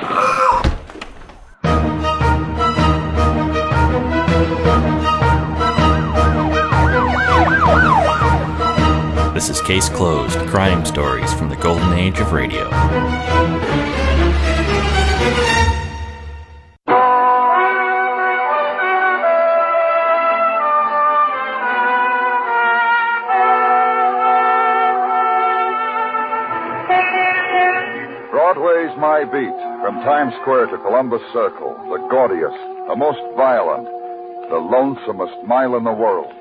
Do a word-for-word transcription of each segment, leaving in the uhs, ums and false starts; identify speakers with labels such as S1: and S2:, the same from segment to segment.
S1: This is Case Closed, crime stories from the golden age of radio.
S2: Broadway's My Beat, from Times Square to Columbus Circle, the gaudiest, the most violent, the lonesomest mile in the world.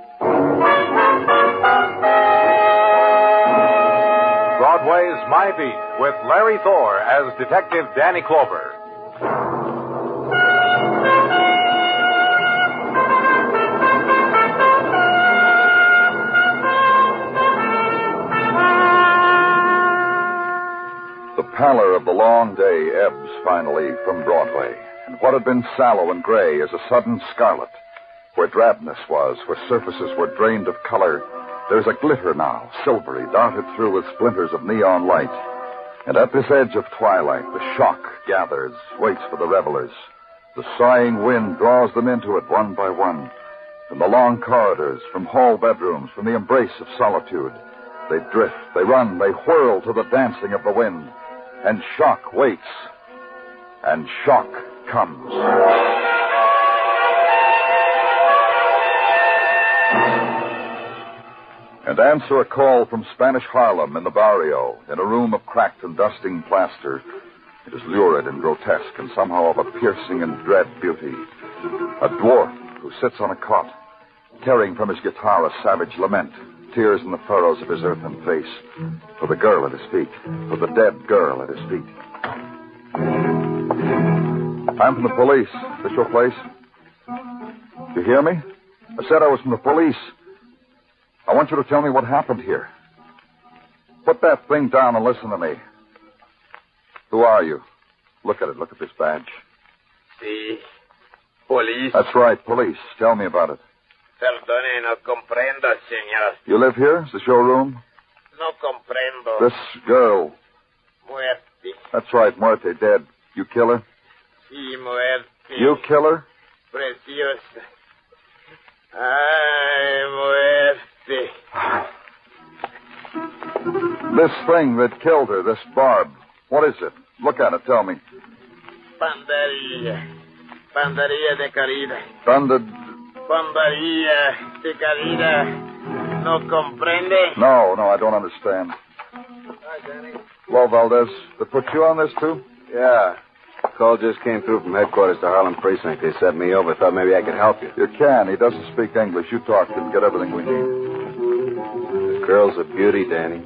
S3: Broadway's My Beat, with Larry Thor as Detective Danny Clover.
S2: The pallor of the long day ebbs finally from Broadway, and what had been sallow and gray is a sudden scarlet. Where drabness was, where surfaces were drained of color, there's a glitter now, silvery, darted through with splinters of neon light. And at this edge of twilight, the shock gathers, waits for the revelers. The sighing wind draws them into it one by one. From the long corridors, from hall bedrooms, from the embrace of solitude, they drift, they run, they whirl to the dancing of the wind. And shock waits. And shock comes. And answer a call from Spanish Harlem in the barrio, in a room of cracked and dusting plaster. It is lurid and grotesque and somehow of a piercing and dread beauty. A dwarf who sits on a cot, carrying from his guitar a savage lament, tears in the furrows of his earthen face, for the girl at his feet, for the dead girl at his feet. I'm from the police. Is this your place? You hear me? I said I was from the police. I want you to tell me what happened here. Put that thing down and listen to me. Who are you? Look at it. Look at this badge.
S4: Sí. Police.
S2: That's right, police. Tell me about it.
S4: Perdone, no comprendo, señor.
S2: You live here? Is this your room?
S4: No comprendo.
S2: This girl.
S4: Muerte.
S2: That's right, Muerte, dead. You kill her?
S4: Sí, muerte.
S2: You kill her?
S4: Preciosa. Ay, muerte.
S2: This thing that killed her, this barb, what is it? Look at it, tell me.
S4: Banderilla. Banderilla de carida.
S2: Banded...
S4: Banderilla de carida. No comprende?
S2: No, no, I don't understand.
S4: Hi, Danny.
S2: Hello, Valdez. They put you on this, too?
S5: Yeah. Call just came through from headquarters to Harlem Precinct. They sent me over. Thought maybe I could help you.
S2: You can. He doesn't speak English. You talk to him. Get everything we need.
S5: The girl's a beauty, Danny.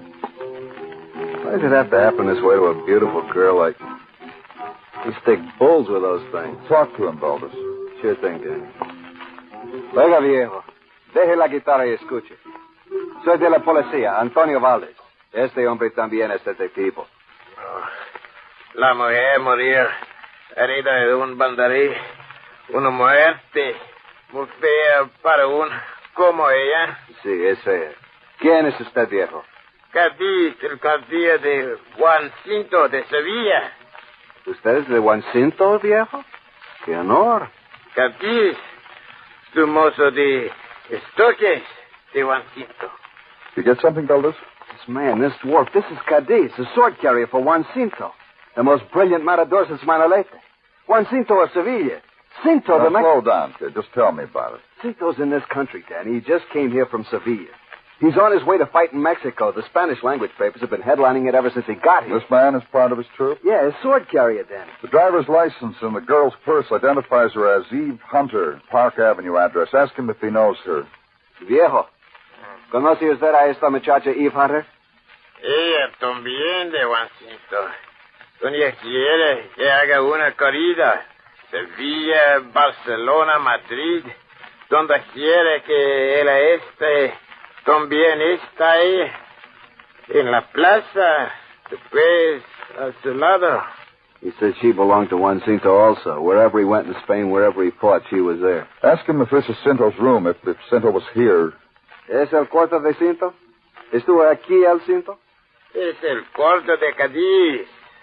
S5: Why does it have to happen this way to a beautiful girl like... You stick bulls with those things.
S2: Talk to him, Valdez.
S5: Sure thing, Danny. Oiga, viejo. Deje la guitarra y escuche. Soy de la policía, Antonio Valdez. Este hombre también es detective.
S4: Oh, la mujer morir herida de un banderí. Una muerte muy fea para un como ella.
S5: Sí, es fea. ¿Quién es usted, viejo?
S4: Cádiz, el caudillo de Juancito de Sevilla.
S5: ¿Usted es de Juancito, viejo? ¡Qué honor!
S4: Cádiz, su mozo de estoques de Juancito.
S2: You get something, Valdez?
S5: This man, this dwarf, this is Cadiz, the sword carrier for Juancito. The most brilliant matador since Manolete. Juancito of Sevilla. Cinto,
S2: now,
S5: the...
S2: slow down, kid. Just tell me about it.
S5: Cinto's in this country, Danny. He just came here from Sevilla. He's on his way to fight in Mexico. The Spanish language papers have been headlining it ever since he got here.
S2: This man is part of his troop?
S5: Yeah, his sword carrier, Danny.
S2: The driver's license in the girl's purse identifies her as Eve Hunter, Park Avenue address. Ask him if he knows her.
S5: Viejo, ¿conoce usted a esta muchacha Eve Hunter?
S4: Ella también de Juancito. Doña quiere que haga una corrida. Sevilla, Barcelona, Madrid. Donde quiere que él esté, también está ahí. En la plaza, después, a su lado.
S5: He said she belonged to Juancito also. Wherever he went in Spain, wherever he fought, she was there.
S2: Ask him if this is Cinto's room, if, if Cinto was here.
S5: ¿Es el cuarto de Cinto? ¿Estuvo aquí el Cinto?
S4: Es el cuarto de Cádiz.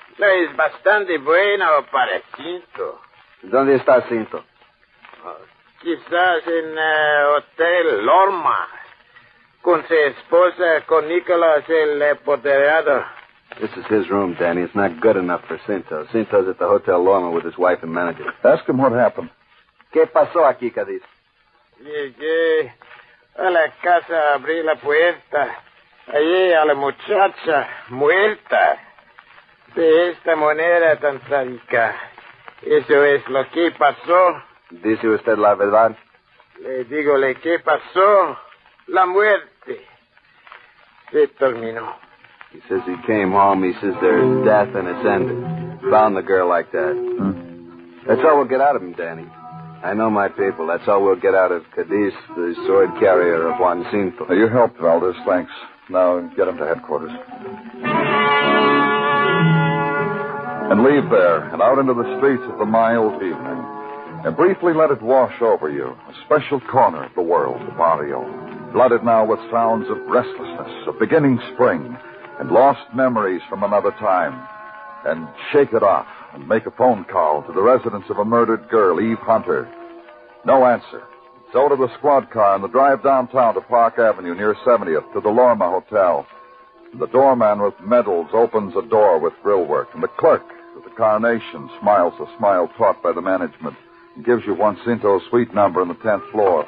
S4: No es bastante bueno para Cinto.
S5: ¿Dónde está Cinto?
S4: Quizás en el Hotel Lorma. Con su esposa, con Nicholas, el apoderado.
S5: This is his room, Danny. It's not good enough for Cinto. Cinto's at the Hotel Lorma with his wife and manager.
S2: Ask him what happened.
S5: ¿Qué pasó aquí, Cadiz?
S4: Llegué a la casa, abrí la puerta. Hallé a la muchacha muerta. De esta manera tan trágica. Eso es lo que pasó.
S5: ¿Dice usted la verdad?
S4: Le digo, ¿le qué pasó? La muerte. Se terminó.
S5: He says he came home. He says there's death and it's ended. Found the girl like that.
S2: Hmm.
S5: That's all we'll get out of him, Danny. I know my people. That's all we'll get out of Cadiz, the sword carrier of Juan Cinto.
S2: You helped, Valdez. Thanks. Now get him to headquarters. And leave there and out into the streets of the mild evening. And briefly let it wash over you. A special corner of the world, the barrio. Flooded now with sounds of restlessness, of beginning spring, and lost memories from another time. And shake it off and make a phone call to the residence of a murdered girl, Eve Hunter. No answer. So to the squad car and the drive downtown to Park Avenue near seventieth to the Lorma Hotel. And the doorman with medals opens a door with grill work, and the clerk with the carnation smiles a smile taught by the management and gives you Juan Cinto's suite number on the tenth floor.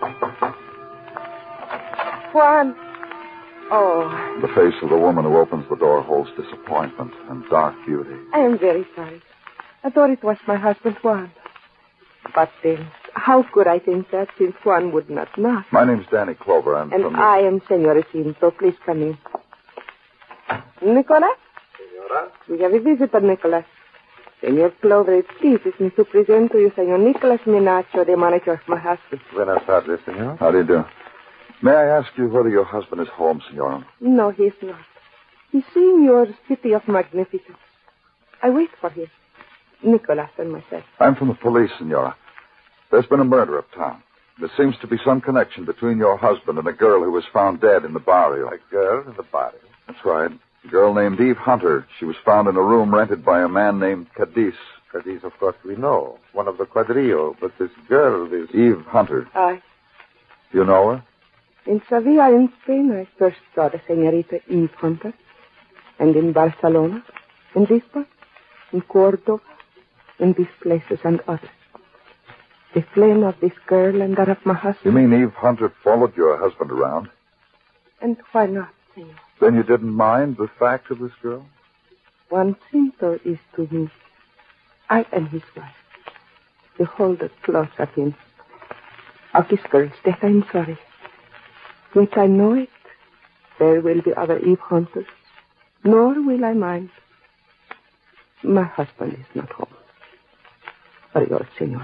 S6: Juan. Oh.
S2: The face of the woman who opens the door holds disappointment and dark beauty.
S6: I am very sorry. I thought it was my husband, Juan. But then, how could I think that since Juan would not knock?
S2: My name's Danny Clover. I'm
S6: and
S2: from...
S6: I am Senora Cinto. Please come in. Nicolas?
S4: Senora?
S6: We have a visitor, Nicolas. Senor Clover, it pleases me to present to you Senor Nicolas Minacho, the manager of my husband.
S3: Buenas tardes, senor.
S2: How do you do? May I ask you whether your husband is home, Senora?
S6: No, he is not. He's seeing your city of magnificence. I wait for him. Nicolas and myself.
S2: I'm from the police, Senora. There's been a murder uptown. There seems to be some connection between your husband and a girl who was found dead in the barrio.
S3: A girl in the barrio?
S2: That's right. A girl named Eve Hunter. She was found in a room rented by a man named Cadiz.
S3: Cadiz, of course, we know. One of the quadrillo. But this girl, this...
S2: Eve Hunter.
S6: Aye.
S2: You know her?
S6: In Sevilla, in Spain, I first saw the Senorita Eve Hunter. And in Barcelona, in Lisbon, in Córdoba, in these places and others. The flame of this girl and that of my husband.
S2: You mean Eve Hunter followed your husband around?
S6: And why not, senor?
S2: Then you didn't mind the fact of this girl?
S6: Juan Cinto is to me. I am his wife. Behold the close of him. Of this girl's death, I'm sorry. Yet I know it. There will be other Eve Hunters. Nor will I mind. My husband is not home. Adios, senor.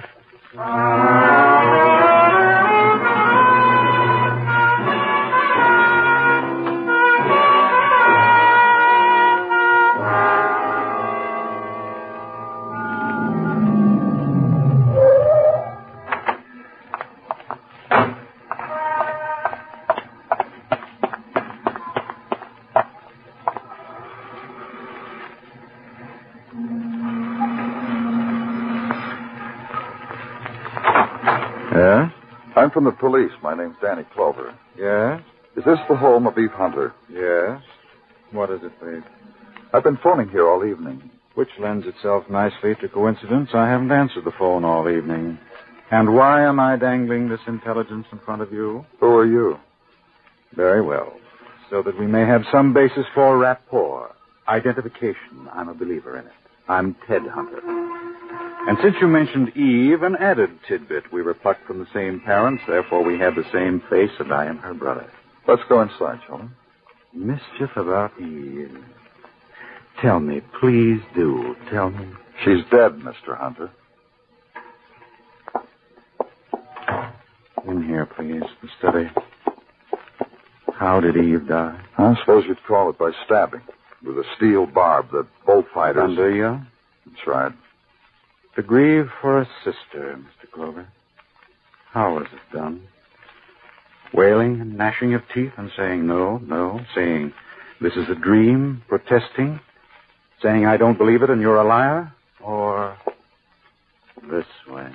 S2: Yeah? I'm from the police. My name's Danny Clover.
S3: Yes?
S2: Is this the home of Eve Hunter?
S3: Yes. What is it, please?
S2: I've been phoning here all evening.
S3: Which lends itself nicely to coincidence. I haven't answered the phone all evening. And why am I dangling this intelligence in front of you?
S2: Who are you?
S3: Very well. So that we may have some basis for rapport. Identification. I'm a believer in it. I'm Ted Hunter. And since you mentioned Eve, an added tidbit. We were plucked from the same parents, therefore we have the same face, and I am her brother.
S2: Let's go inside, shall we?
S3: Mischief about Eve. Tell me, please do. Tell me.
S2: She's dead, Mister Hunter.
S3: In here, please. The study. How did Eve die?
S2: I suppose you'd call it by stabbing. With a steel barb that both fighters...
S3: Under you?
S2: That's right.
S3: To grieve for a sister, Mister Clover. How was it done? Wailing and gnashing of teeth and saying no, no, saying this is a dream, protesting. Saying I don't believe it and you're a liar? Or this way?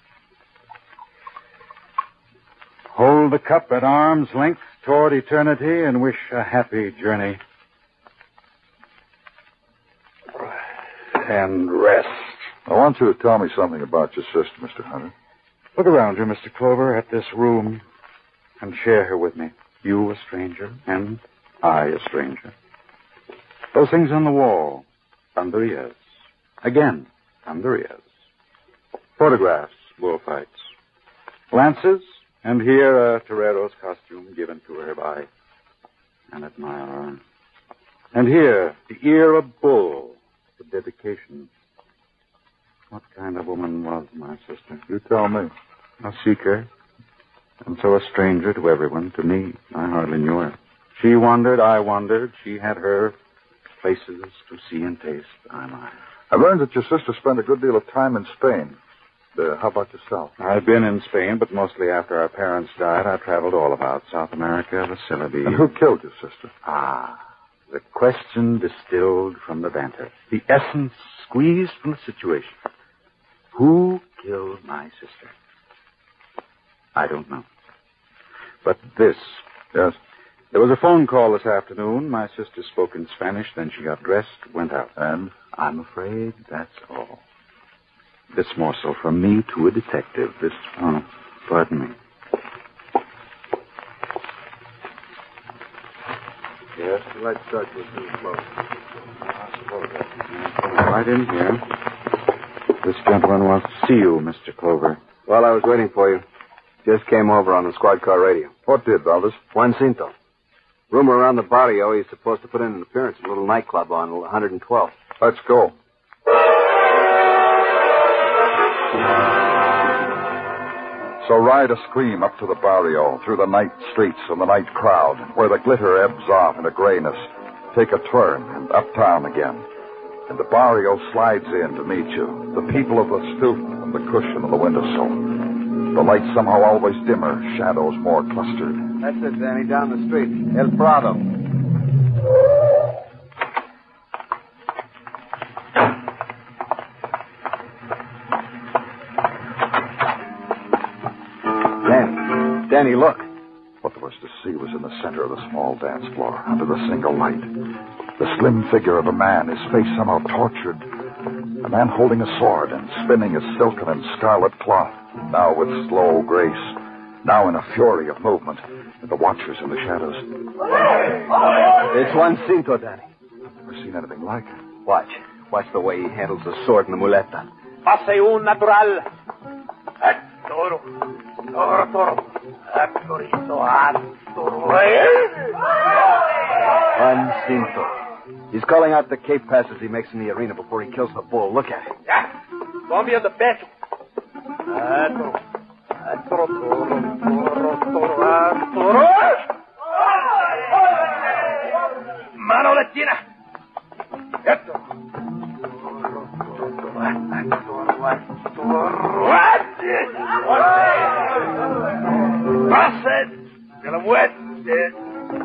S3: Hold the cup at arm's length toward eternity and wish a happy journey. And rest.
S2: I want you to tell me something about your sister, Mister Hunter.
S3: Look around you, Mister Clover, at this room and share her with me. You a stranger, and I a stranger. Those things on the wall, banderillas. Again, banderillas. Photographs, bullfights. Lances, and here a torero's costume given to her by an admirer. And here, the ear of bull, the dedication. What kind of woman was my sister?
S2: You tell me.
S3: A seeker, and so a stranger to everyone, to me. I hardly knew her. She wandered, I wandered. She had her places to see and taste. I mine.
S2: I learned that your sister spent a good deal of time in Spain. Uh, how about yourself?
S3: I've been in Spain, but mostly after our parents died, I traveled all about South America, the Celebes.
S2: And who killed your sister?
S3: Ah, the question distilled from the banter. The essence squeezed from the situation. Who killed my sister? I don't know. But this.
S2: Yes?
S3: There was a phone call this afternoon. My sister spoke in Spanish, then she got dressed, went out.
S2: And?
S3: I'm afraid that's all. This morsel from me to a detective. This, oh, pardon me.
S5: Yes, the light start was too close.
S3: Right in here. This gentleman wants to see you, Mister Clover.
S5: While I was waiting for you, just came over on the squad car radio.
S2: What did, Valdez?
S5: Juan Cinto. Rumor around the barrio he's supposed to put in an appearance at a little nightclub on one hundred twelve.
S2: Let's go. So ride a scream up to the barrio, through the night streets and the night crowd, where the glitter ebbs off into grayness. Take a turn and uptown again. And the barrio slides in to meet you. The people of the stoop and the cushion of the windowsill. The light somehow always dimmer, shadows more clustered.
S5: That's it, Danny, down the street. El Prado. Danny, Danny, look.
S2: What there was to see was in the center of the small dance floor, under the single light. The slim figure of a man, his face somehow tortured. A man holding a sword and spinning his silken and scarlet cloth, now with slow grace, now in a fury of movement, and the watchers in the shadows.
S5: It's Juan Cinto, Danny.
S2: I've never seen anything like it.
S5: Watch. Watch the way he handles the sword and the muleta.
S7: Pase un natural. A toro. Toro, toro. A torito, a toro.
S5: Juan Cinto. He's calling out the cape passes he makes in the arena before he kills the bull. Look at him.
S7: Cambia de pecho. A toro. A toro, toro, toro, toro, a toro. Mano latina. Esto. Pase de la muerte.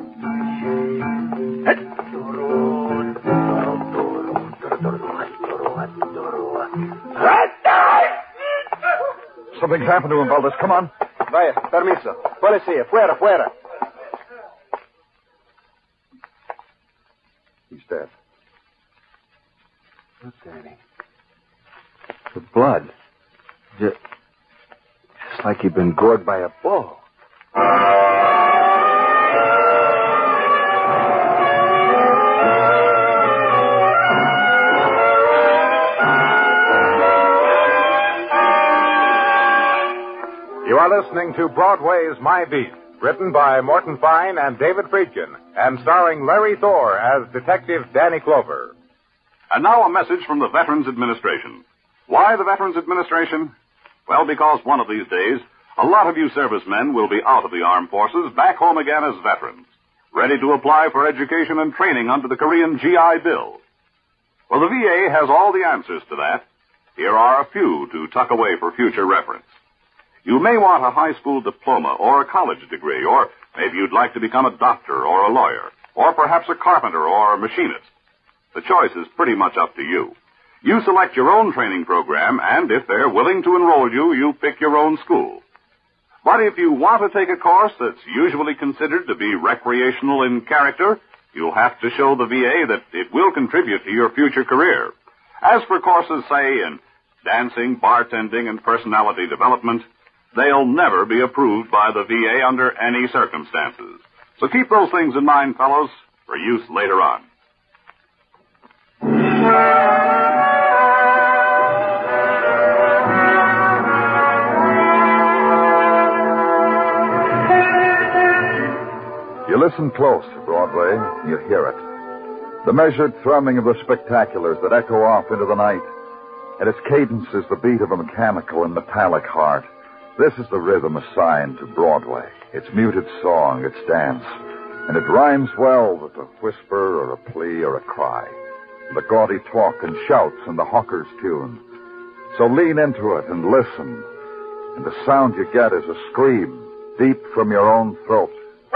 S2: Something's happened to him, Valdez. Come on.
S5: Vaya, permiso. Policía, fuera, fuera.
S2: He's dead.
S5: Look, Danny. The blood. Just, just like he'd been gored by a bull.
S8: You are listening to Broadway's My Beat, written by Morton Fine and David Friedkin, and starring Larry Thor as Detective Danny Clover.
S9: And now a message from the Veterans Administration. Why the Veterans Administration? Well, because one of these days, a lot of you servicemen will be out of the armed forces, back home again as veterans, ready to apply for education and training under the Korean G I Bill. Well, the V A has all the answers to that. Here are a few to tuck away for future reference. You may want a high school diploma or a college degree, or maybe you'd like to become a doctor or a lawyer, or perhaps a carpenter or a machinist. The choice is pretty much up to you. You select your own training program, and if they're willing to enroll you, you pick your own school. But if you want to take a course that's usually considered to be recreational in character, you'll have to show the V A that it will contribute to your future career. As for courses, say, in dancing, bartending, and personality development, they'll never be approved by the V A under any circumstances. So keep those things in mind, fellows, for use later on.
S2: You listen close to Broadway, you hear it. The measured thrumming of the spectaculars that echo off into the night, and its cadence is the beat of a mechanical and metallic heart. This is the rhythm assigned to Broadway, its muted song, its dance, and it rhymes well with a whisper or a plea or a cry, the gaudy talk and shouts and the hawker's tune. So lean into it and listen, and the sound you get is a scream deep from your own throat.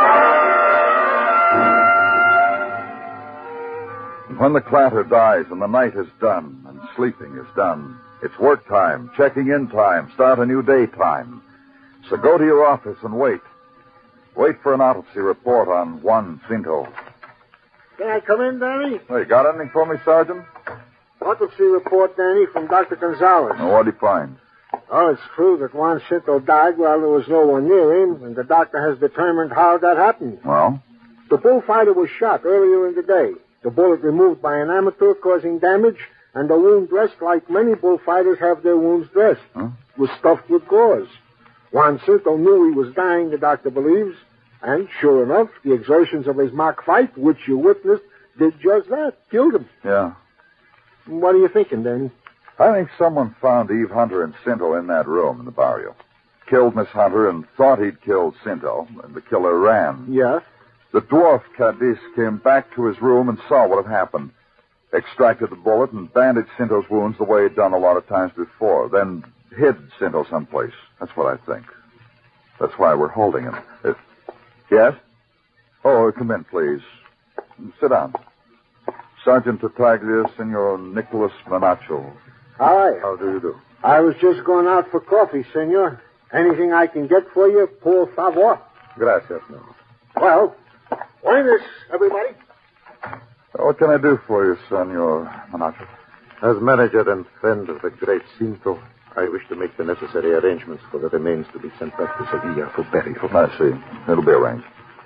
S2: And when the clatter dies and the night is done and sleeping is done, it's work time, checking in time, start a new day time. So go to your office and wait. Wait for an autopsy report on Juan Cinto.
S10: Can I come in, Danny?
S2: Hey, got anything for me, Sergeant?
S10: Autopsy report, Danny, from Doctor Gonzalez.
S2: Now, what'd he find?
S10: Oh, it's true that Juan Cinto died while there was no one near him, and the doctor has determined how that happened.
S2: Well?
S10: The bullfighter was shot earlier in the day. The bullet removed by an amateur causing damage, and the wound dressed like many bullfighters have their wounds dressed.
S2: Huh?
S10: Was stuffed with gauze. Juan Cinto knew he was dying, the doctor believes, and sure enough, the exertions of his mock fight, which you witnessed, did just that, killed him.
S2: Yeah.
S10: What are you thinking, Danny?
S2: I think someone found Eve Hunter and Cinto in that room in the barrio. Killed Miss Hunter and thought he'd killed Cinto, and the killer ran.
S10: Yeah?
S2: The dwarf Cadiz came back to his room and saw what had happened. Extracted the bullet and bandaged Cinto's wounds the way he'd done a lot of times before. Then hid Cinto someplace. That's what I think. That's why we're holding him. Uh, yes? Oh, come in, please. Sit down. Sergeant Tartaglia, Senor Nicholas Manacho.
S10: Hi.
S2: How do you do?
S10: I was just going out for coffee, senor. Anything I can get for you, por favor?
S2: Gracias, no.
S10: Well, buenas, everybody.
S2: What can I do for you, Senor Manacho?
S11: As manager and friend of the great Cinto, I wish to make the necessary arrangements for the remains to be sent back to Sevilla for burial.
S2: I see. It'll be arranged.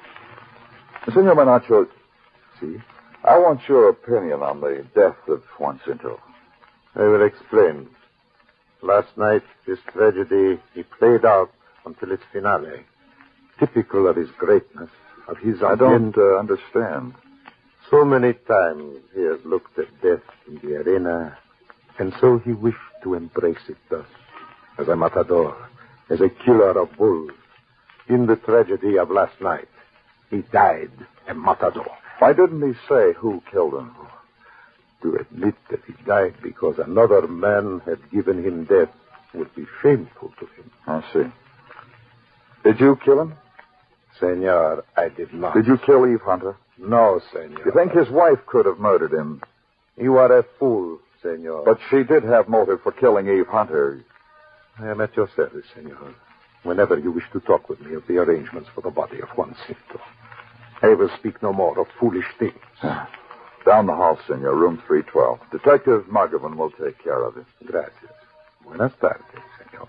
S2: Senor Manacho,
S11: see?
S2: I want your opinion on the death of Juan Cinto.
S11: I will explain. Last night, this tragedy, he played out until its finale. Typical of his greatness, of his...
S2: I don't uh, understand.
S11: So many times he has looked at death in the arena, and so he wished to embrace it thus, as a matador, as a killer of bulls. In the tragedy of last night, he died a matador.
S2: Why didn't he say who killed him?
S11: To admit that he died because another man had given him death would be shameful to him.
S2: I see. Did you kill him?
S11: Senor, I did not.
S2: Did you kill Eve Hunter?
S11: No, senor.
S2: You think his wife could have murdered him?
S11: You are a fool, senor.
S2: But she did have motive for killing Eve Hunter.
S11: I am at your service, senor. Whenever you wish to talk with me of the arrangements for the body of Juan Cinto. I will speak no more of foolish things.
S2: Down the hall, senor, room three twelve. Detective Muggavan will take care of it.
S11: Gracias. Buenas tardes, senor.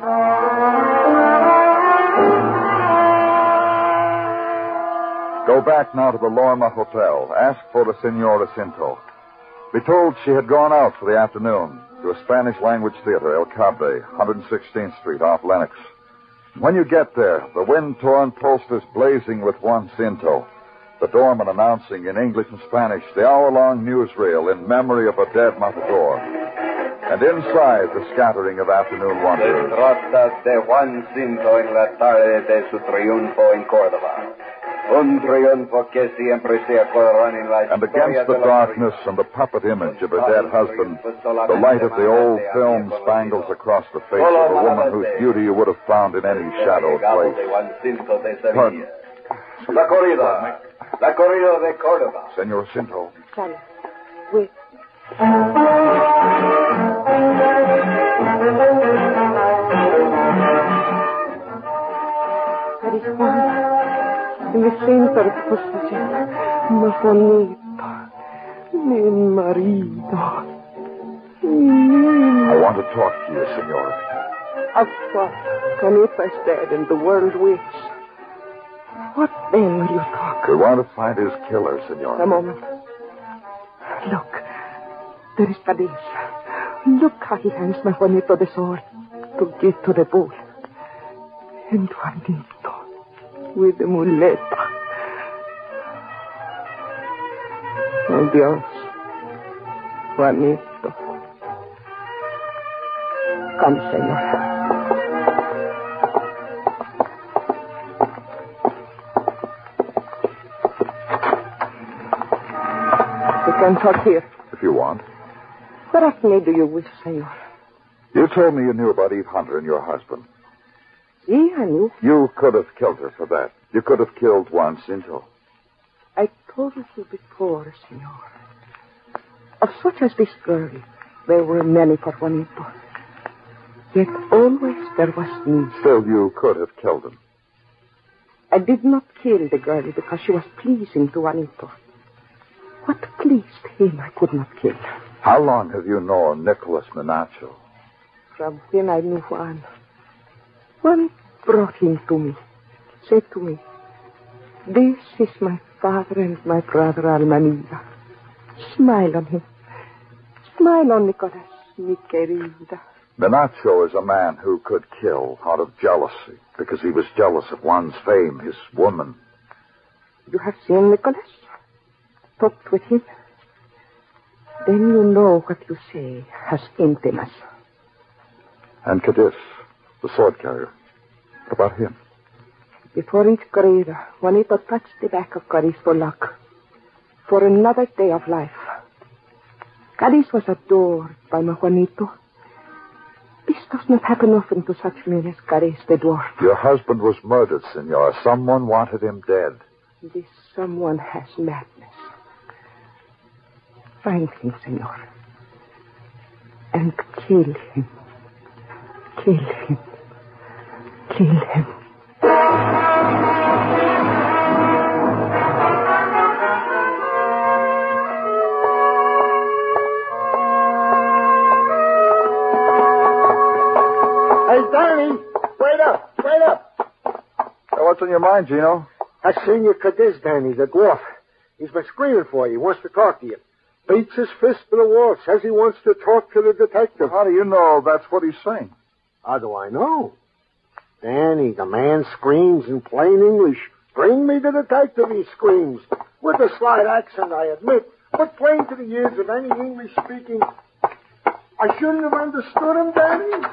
S2: Go back now to the Lorma Hotel. Ask for the Senora Cinto. Be told she had gone out for the afternoon to a Spanish-language theater, El Cabre, one sixteenth Street, off Lenox. When you get there, the wind-torn posters blazing with Juan Cinto, the doorman announcing in English and Spanish the hour-long newsreel in memory of a dead matador. And inside, the scattering of afternoon wanderers.
S5: Derrotas de Juan Cinto en la tarde de su triunfo en Córdoba. Un triunfo que siempre se acordarán en la
S2: And against the darkness and the puppet image of a dead husband, the light of the old film spangles across the face of a woman whose beauty you would have found in any shadowed place. Pardon.
S5: La corrida. La corrida de Córdoba.
S2: Senor Cinto.
S6: Sorry. Wait. That is one. In the center of the position. Mi Juanito. Mi marido.
S2: I want to talk to you, Senor.
S6: Of what? Juanito is dead and the world waits. What then will you talk?
S2: We want to find his killer, Senor.
S6: A moment. Look. There is Cadiz. Look how he hands my Juanito the sword to give to the bull. And Juanito with the muleta. Oh, Dios. Juanito. Come, Senor. We can talk here.
S2: If you want.
S6: What of me do you wish, Senor?
S2: You told me you knew about Eve Hunter and your husband.
S6: See, I knew.
S2: You could have killed her for that. You could have killed Juan Cinto.
S6: I told you before, Senor. Of such as this girl, there were many for Juanito. Yet always there was me.
S2: Still, you could have killed him.
S6: I did not kill the girl because she was pleasing to Juanito. What pleased him, I could not kill.
S2: How long have you known Nicholas Menacho?
S6: From when I knew Juan. Juan brought him to me. Said to me, this is my father and my brother Almanida. Smile on him. Smile on Nicolas, mi querida.
S2: Menacho is a man who could kill out of jealousy because he was jealous of Juan's fame, his woman.
S6: You have seen Nicolas? Talked with him? Then you know what you say has intimacy.
S2: And Cadiz, the sword carrier. What about him?
S6: Before each corrida, Juanito touched the back of Cadiz for luck. For another day of life. Cadiz was adored by my Juanito. This does not happen often to such men as Cadiz the dwarf.
S2: Your husband was murdered, Senor. Someone wanted him dead.
S6: This someone has madness. Find him, Senor. And kill him. Kill him. Kill him.
S10: Hey, Danny, wait up, wait up.
S2: What's on your mind, Gino?
S10: That's Senor Cadiz, Danny, the dwarf. He's been screaming for you. He wants to talk to you. Beats his fist to the wall. Says he wants to talk to the detective.
S2: How do you know that's what he's saying?
S10: How do I know? Danny, the man screams in plain English. Bring me the detective, he screams. With a slight accent, I admit. But plain to the ears of any English speaking. I shouldn't have understood him, Danny.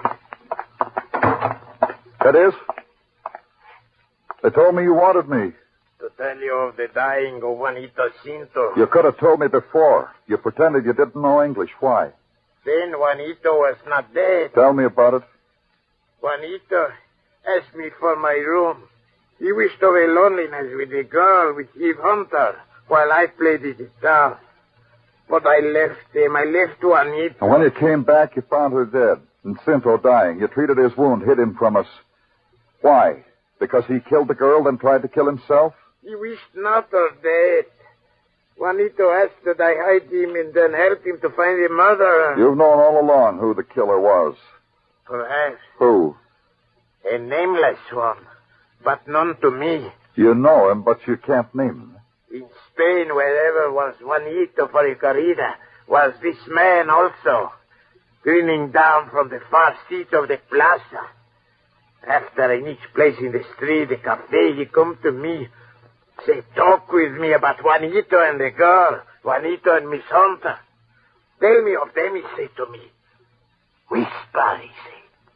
S2: That is? They told me you wanted me.
S4: To tell you of the dying of Juanito Cinto.
S2: You could have told me before. You pretended you didn't know English. Why?
S4: Then Juanito was not dead.
S2: Tell me about it.
S4: Juanito asked me for my room. He wished away loneliness with the girl, with Eve Hunter, while I played the guitar. But I left him. I left Juanito.
S2: And when you came back, you found her dead and Cinto dying. You treated his wound, hid him from us. Why? Because he killed the girl, then tried to kill himself?
S4: He wished not her dead. Juanito asked that I hide him and then help him to find the murderer.
S2: You've known all along who the killer was.
S4: Perhaps.
S2: Who?
S4: A nameless one, but known to me.
S2: You know him, but you can't name him.
S4: In Spain, wherever was Juanito for a corrida, was this man also, grinning down from the far seat of the plaza. After in each place in the street, the cafe, he come to me, say, talk with me about Juanito and the girl, Juanito and Miss Hunter. Tell me of them, he say to me. Whisper, he say.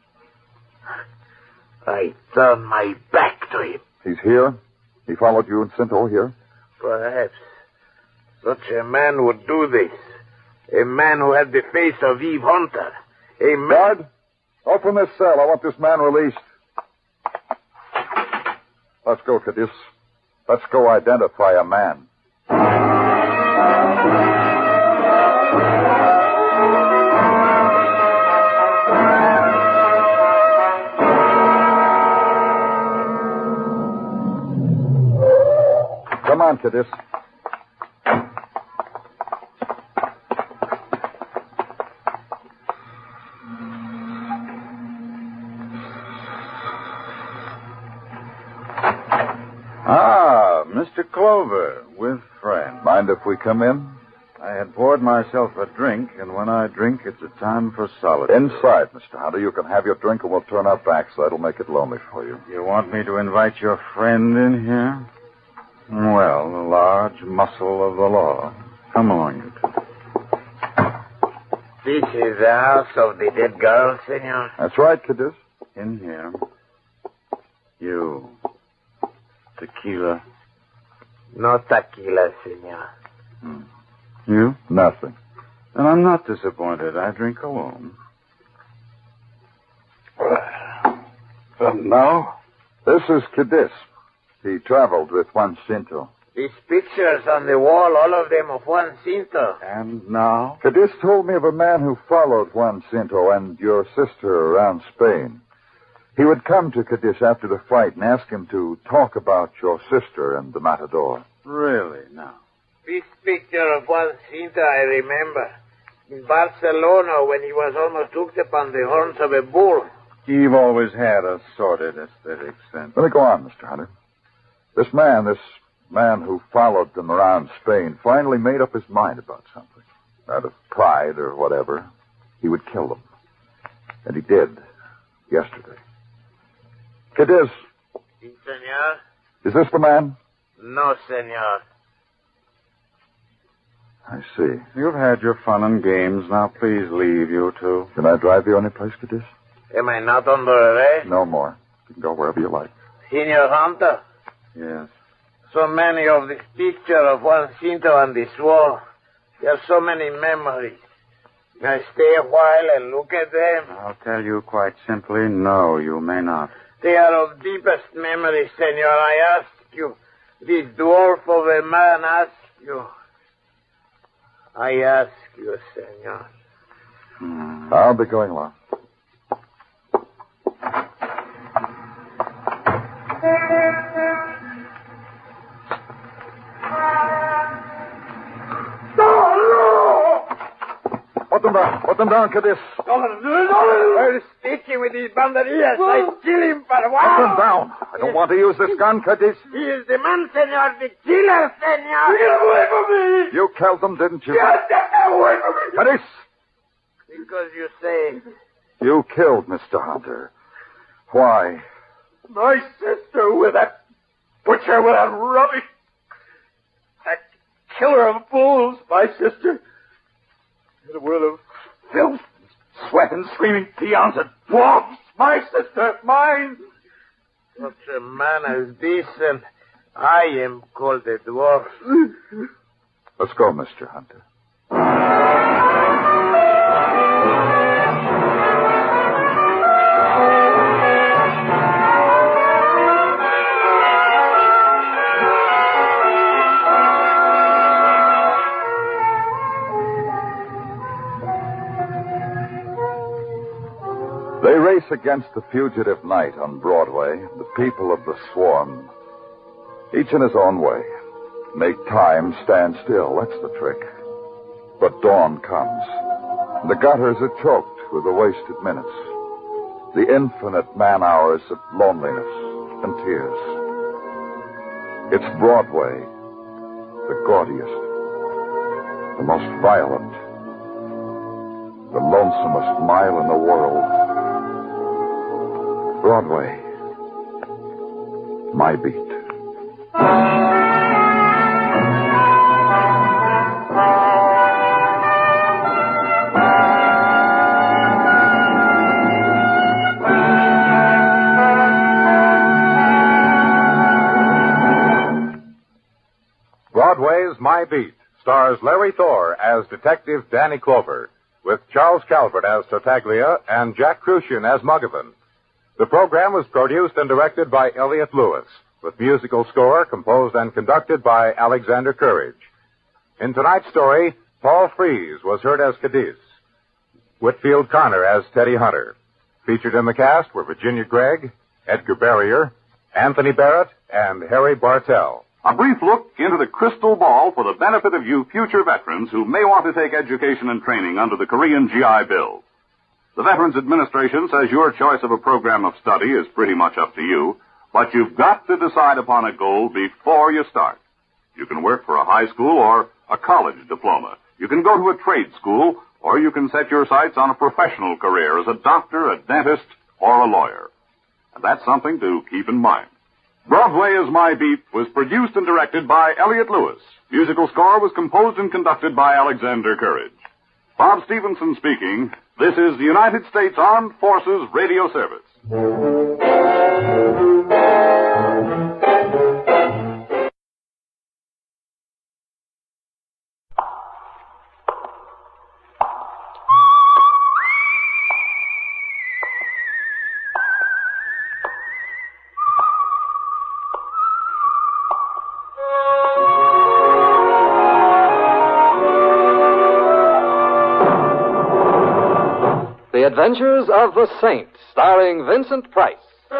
S4: I turn my back to him.
S2: He's here? He followed you and Cinto here?
S4: Perhaps. Such a man would do this. A man who had the face of Eve Hunter. A man...
S2: Guard, open this cell. I want this man released. Let's go, Cadiz. Let's go identify a man. on, Cadiz.
S3: Ah, Mister Clover, with friend.
S2: Mind if we come in?
S3: I had poured myself a drink, and when I drink, it's a time for solitude.
S2: Inside, Mister Hunter. You can have your drink, and we'll turn our backs, so that'll make it lonely for you.
S3: You want me to invite your friend in here? Well, the large muscle of the law. Come along, you two.
S4: This is the house of the dead girl, senor.
S2: That's right, Cadiz.
S3: In here. You. Tequila.
S4: No tequila, senor.
S3: Hmm. You?
S2: Nothing.
S3: And I'm not disappointed. I drink alone.
S2: And now? This is Cadiz. He traveled with Juan Cinto.
S4: These pictures on the wall, all of them of Juan Cinto.
S3: And now?
S2: Cadiz told me of a man who followed Juan Cinto and your sister around Spain. He would come to Cadiz after the fight and ask him to talk about your sister and the matador.
S3: Really, now?
S4: This picture of Juan Cinto I remember. In Barcelona when he was almost hooked upon the horns of a bull.
S3: You've always had a sordid aesthetic sense.
S2: Let me go on, Mister Hunter. This man, this man who followed them around Spain, finally made up his mind about something. Out of pride or whatever, he would kill them. And he did, yesterday. Cadiz.
S4: Si, senor?
S2: Is this the man?
S4: No, senor.
S2: I see.
S3: You've had your fun and games. Now, please leave, you two.
S2: Can I drive you any place, Cadiz?
S4: Am I not under arrest?
S2: No more. You can go wherever you like.
S4: Senor Hunter?
S3: Yes.
S4: So many of this picture of Juan Cinto on this wall. There are so many memories. May I stay a while and look at them?
S3: I'll tell you quite simply, no, you may not.
S4: They are of deepest memory, senor. I ask you. This dwarf of a man asks you. I ask you, senor.
S2: Hmm. I'll be going along. Put them down. Put them down, Cadiz.
S4: I'm speaking with these banderillas. I kill him for a while.
S2: Put them down. I don't want to use this gun, Cadiz.
S4: He is the man, senor. The killer, senor. Get away from me.
S2: You killed them, didn't you?
S4: Get away from me.
S2: Cadiz.
S4: Because you say.
S2: You killed Mister Hunter. Why?
S7: My sister with that butcher with that rubbish. That killer of fools, my sister. In a world of filth, sweat, and screaming peons and dwarfs. My sister, mine.
S4: Such a man as this, and I am called a dwarf.
S2: Let's go, Mister Hunter. They race against the fugitive night on Broadway, the people of the swarm. Each in his own way. Make time stand still, that's the trick. But dawn comes. The gutters are choked with the wasted minutes. The infinite man-hours of loneliness and tears. It's Broadway, the gaudiest, the most violent, the lonesomest mile in the world. Broadway, my beat.
S8: Broadway's My Beat stars Larry Thor as Detective Danny Clover, with Charles Calvert as Tartaglia and Jack Crucian as Muggavan. The program was produced and directed by Elliott Lewis, with musical score composed and conducted by Alexander Courage. In tonight's story, Paul Frees was heard as Cadiz, Whitfield Connor as Teddy Hunter. Featured in the cast were Virginia Gregg, Edgar Barrier, Anthony Barrett, and Harry Bartell.
S9: A brief look into the crystal ball for the benefit of you future veterans who may want to take education and training under the Korean G I Bill. The Veterans Administration says your choice of a program of study is pretty much up to you, but you've got to decide upon a goal before you start. You can work for a high school or a college diploma. You can go to a trade school, or you can set your sights on a professional career as a doctor, a dentist, or a lawyer. And that's something to keep in mind. Broadway is My Beat was produced and directed by Elliott Lewis. Musical score was composed and conducted by Alexander Courage. Bob Stevenson speaking. This is the United States Armed Forces Radio Service.
S12: The Adventures of the Saint, starring Vincent Price.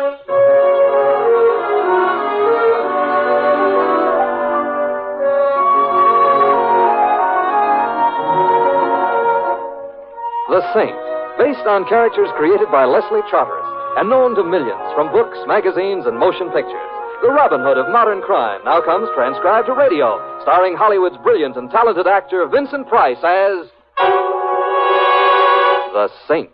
S12: The Saint, based on characters created by Leslie Charteris and known to millions from books, magazines, and motion pictures. The Robin Hood of modern crime now comes transcribed to radio, starring Hollywood's brilliant and talented actor Vincent Price as The Saint.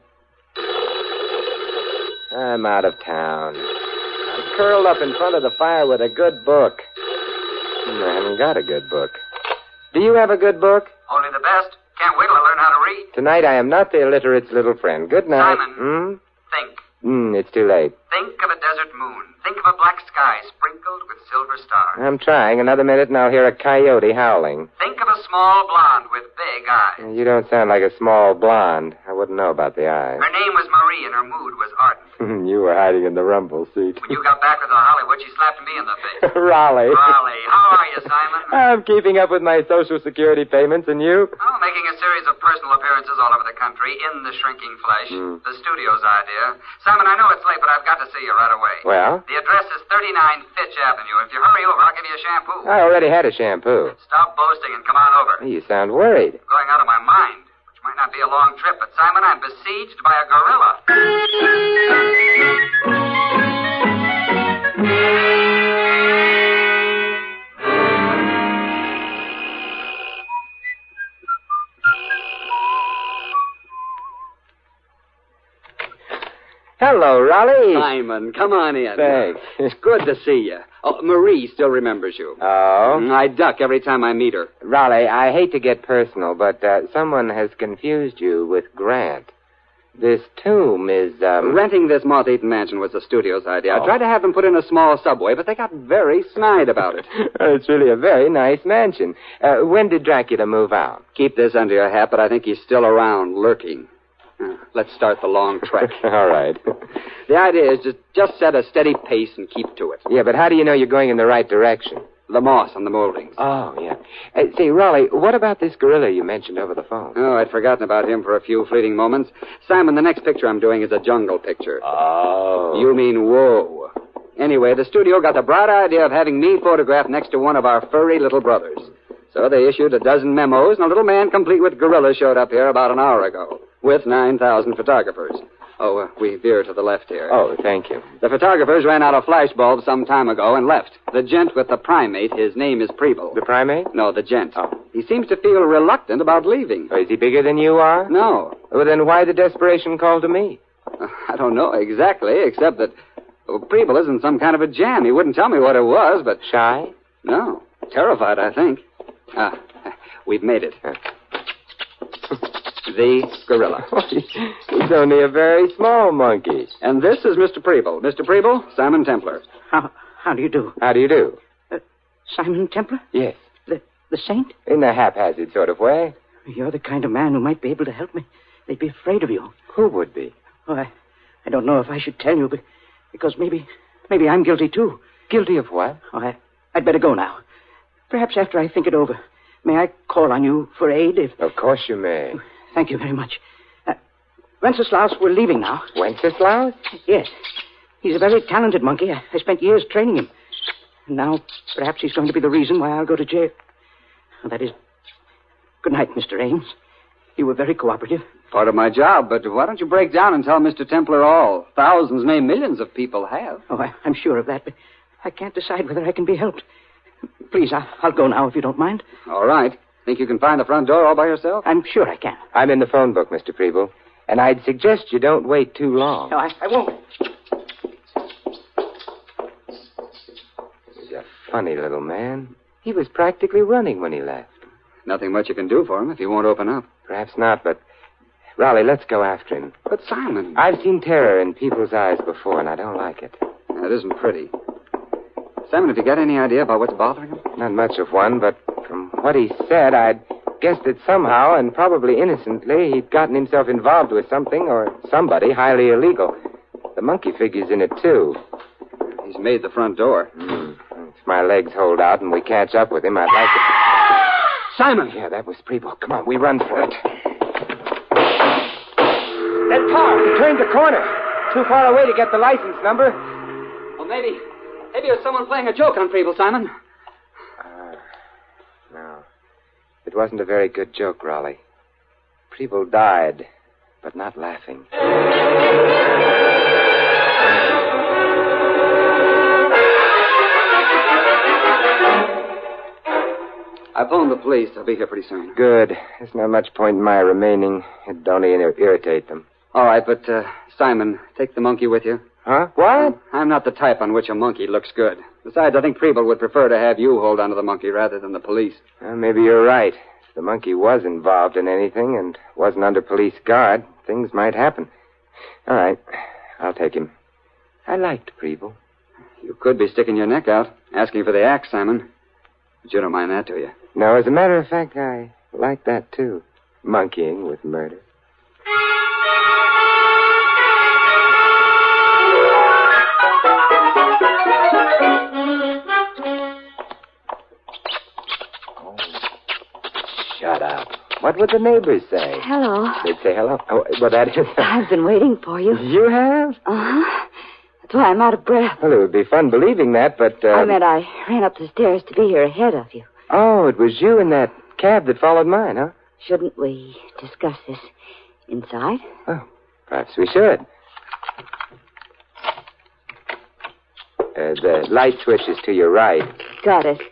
S13: I'm out of town. I'm curled up in front of the fire with a good book. Hmm, I haven't got a good book. Do you have a good book?
S14: Only the best. Can't wait till I learn how to read.
S13: Tonight I am not the illiterate's little friend. Good night.
S14: Simon.
S13: Hmm?
S14: Think.
S13: Hmm, it's too late.
S14: Think of a desert moon. Think of a black sky sprinkled with silver stars.
S13: I'm trying. Another minute and I'll hear a coyote howling.
S14: Think of a small blonde with big eyes.
S13: You don't sound like a small blonde. I wouldn't know about the eyes.
S14: Her name was Marie and her mood was ardent.
S13: You were hiding in the rumble seat.
S14: When you got back with her Hollywood, she slapped me in the face.
S13: Raleigh.
S14: Raleigh. How are you, Simon?
S13: I'm keeping up with my Social Security payments, and you?
S14: Oh, making a series of personal appearances all over the country in the shrinking flesh.
S13: Mm.
S14: The studio's idea. Simon, I know it's late, but I've got to see you right away.
S13: Well?
S14: The address is thirty-nine Fitch Avenue. If you hurry over, I'll give you a shampoo.
S13: I already had a shampoo.
S14: Stop boasting and come on over.
S13: You sound worried.
S14: I'm going out of my mind. Which might not be a long trip, but Simon, I'm besieged by a gorilla.
S13: Hello, Raleigh.
S15: Simon, come on in.
S13: Thanks.
S15: It's good to see you. Oh, Marie still remembers you.
S13: Oh?
S15: I duck every time I meet her.
S13: Raleigh, I hate to get personal, but uh, someone has confused you with Grant. This tomb is, um...
S15: Renting this moth-eaten mansion was the studio's idea.
S13: Oh.
S15: I tried to have them put in a small subway, but they got very snide about it.
S13: It's really a very nice mansion. Uh, when did Dracula move out?
S15: Keep this under your hat, but I think he's still around, lurking. Uh, let's start the long trek.
S13: All right.
S15: The idea is just, just set a steady pace and keep to it.
S13: Yeah, but how do you know you're going in the right direction?
S15: The moss on the moldings.
S13: Oh, yeah. Uh, say, Raleigh, what about this gorilla you mentioned over the phone?
S15: Oh, I'd forgotten about him for a few fleeting moments. Simon, the next picture I'm doing is a jungle picture.
S13: Oh.
S15: You mean whoa. Anyway, the studio got the bright idea of having me photographed next to one of our furry little brothers. So they issued a dozen memos, and a little man complete with gorillas showed up here about an hour ago, with nine thousand photographers. Oh, uh, we veer to the left here.
S13: Oh, thank you.
S15: The photographers ran out of flash bulbs some time ago and left. The gent with the primate, his name is Preble.
S13: The primate?
S15: No, the gent.
S13: Oh.
S15: He seems to feel reluctant about leaving.
S13: Oh, is he bigger than you are?
S15: No.
S13: Well, then why the desperation call to me?
S15: Uh, I don't know exactly, except that well, Preble isn't some kind of a jam. He wouldn't tell me what it was, but...
S13: Shy?
S15: No. Terrified, I think. Ah, we've made it. The gorilla.
S13: He's only a very small monkey.
S15: And this is Mister Preble. Mister Preble, Simon Templar.
S16: How, how do you do?
S13: How do you do?
S16: Uh, Simon Templar?
S13: Yes.
S16: The, the saint?
S13: In a haphazard sort of way.
S16: You're the kind of man who might be able to help me. They'd be afraid of you.
S13: Who would be?
S16: Oh, I, I don't know if I should tell you, but because maybe, maybe I'm guilty too.
S13: Guilty of what?
S16: Oh, I, I'd better go now. Perhaps after I think it over. May I call on you for aid if...
S13: Of course you may.
S16: Thank you very much. Uh, Wenceslaus, we're leaving now.
S13: Wenceslaus?
S16: Yes. He's a very talented monkey. I, I spent years training him. Now, perhaps he's going to be the reason why I'll go to jail. That is, good night, Mister Ames. You were very cooperative.
S15: Part of my job, but why don't you break down and tell Mister Templar all? Thousands, nay, millions of people have.
S16: Oh, I, I'm sure of that, but I can't decide whether I can be helped. Please, I'll, I'll go now if you don't mind.
S15: All right. Think you can find the front door all by yourself?
S16: I'm sure I can.
S13: I'm in the phone book, Mister Preble, and I'd suggest you don't wait too long.
S16: No, I, I won't.
S13: He's a funny little man. He was practically running when he left.
S15: Nothing much you can do for him if he won't open up.
S13: Perhaps not, but... Raleigh, let's go after him.
S15: But Simon...
S13: I've seen terror in people's eyes before, and I don't like it.
S15: That isn't pretty. Simon, have you got any idea about what's bothering him?
S13: Not much of one, but from what he said, I'd guessed that somehow, and probably innocently, he'd gotten himself involved with something or somebody highly illegal. The monkey figure's in it, too.
S15: He's made the front door.
S13: Mm. If my legs hold out and we catch up with him, I'd like to...
S15: Simon!
S13: Yeah, that was Preble. Come on, we run for it.
S15: That car!
S13: He turned the corner. Too far away to get the license number.
S15: Well, maybe... Maybe it was someone playing a joke on Preble, Simon.
S13: Uh, no. It wasn't a very good joke, Raleigh. Preble died, but not laughing.
S15: I phoned the police. They'll be here pretty soon.
S13: Good. There's not much point in my remaining. It'd only ir- irritate them.
S15: All right, but, uh, Simon, take the monkey with you.
S13: Huh? What?
S15: I'm not the type on which a monkey looks good. Besides, I think Preble would prefer to have you hold onto the monkey rather than the police.
S13: Well, maybe you're right. If the monkey was involved in anything and wasn't under police guard, things might happen. All right. I'll take him. I liked Preble.
S15: You could be sticking your neck out, asking for the axe, Simon. But you don't mind that, do you?
S13: No, as a matter of fact, I like that, too. Monkeying with murder. Shut up. What would the neighbors say?
S17: Hello.
S13: They'd say hello. Oh, well, that is...
S17: I've been waiting for you.
S13: You have?
S17: Uh-huh. That's why I'm out of breath.
S13: Well, it would be fun believing that, but... Uh...
S17: I meant I ran up the stairs to be here ahead of you.
S13: Oh, it was you in that cab that followed mine, huh?
S17: Shouldn't we discuss this inside?
S13: Oh, perhaps we should. Uh, the light switch is to your right.
S17: Got it.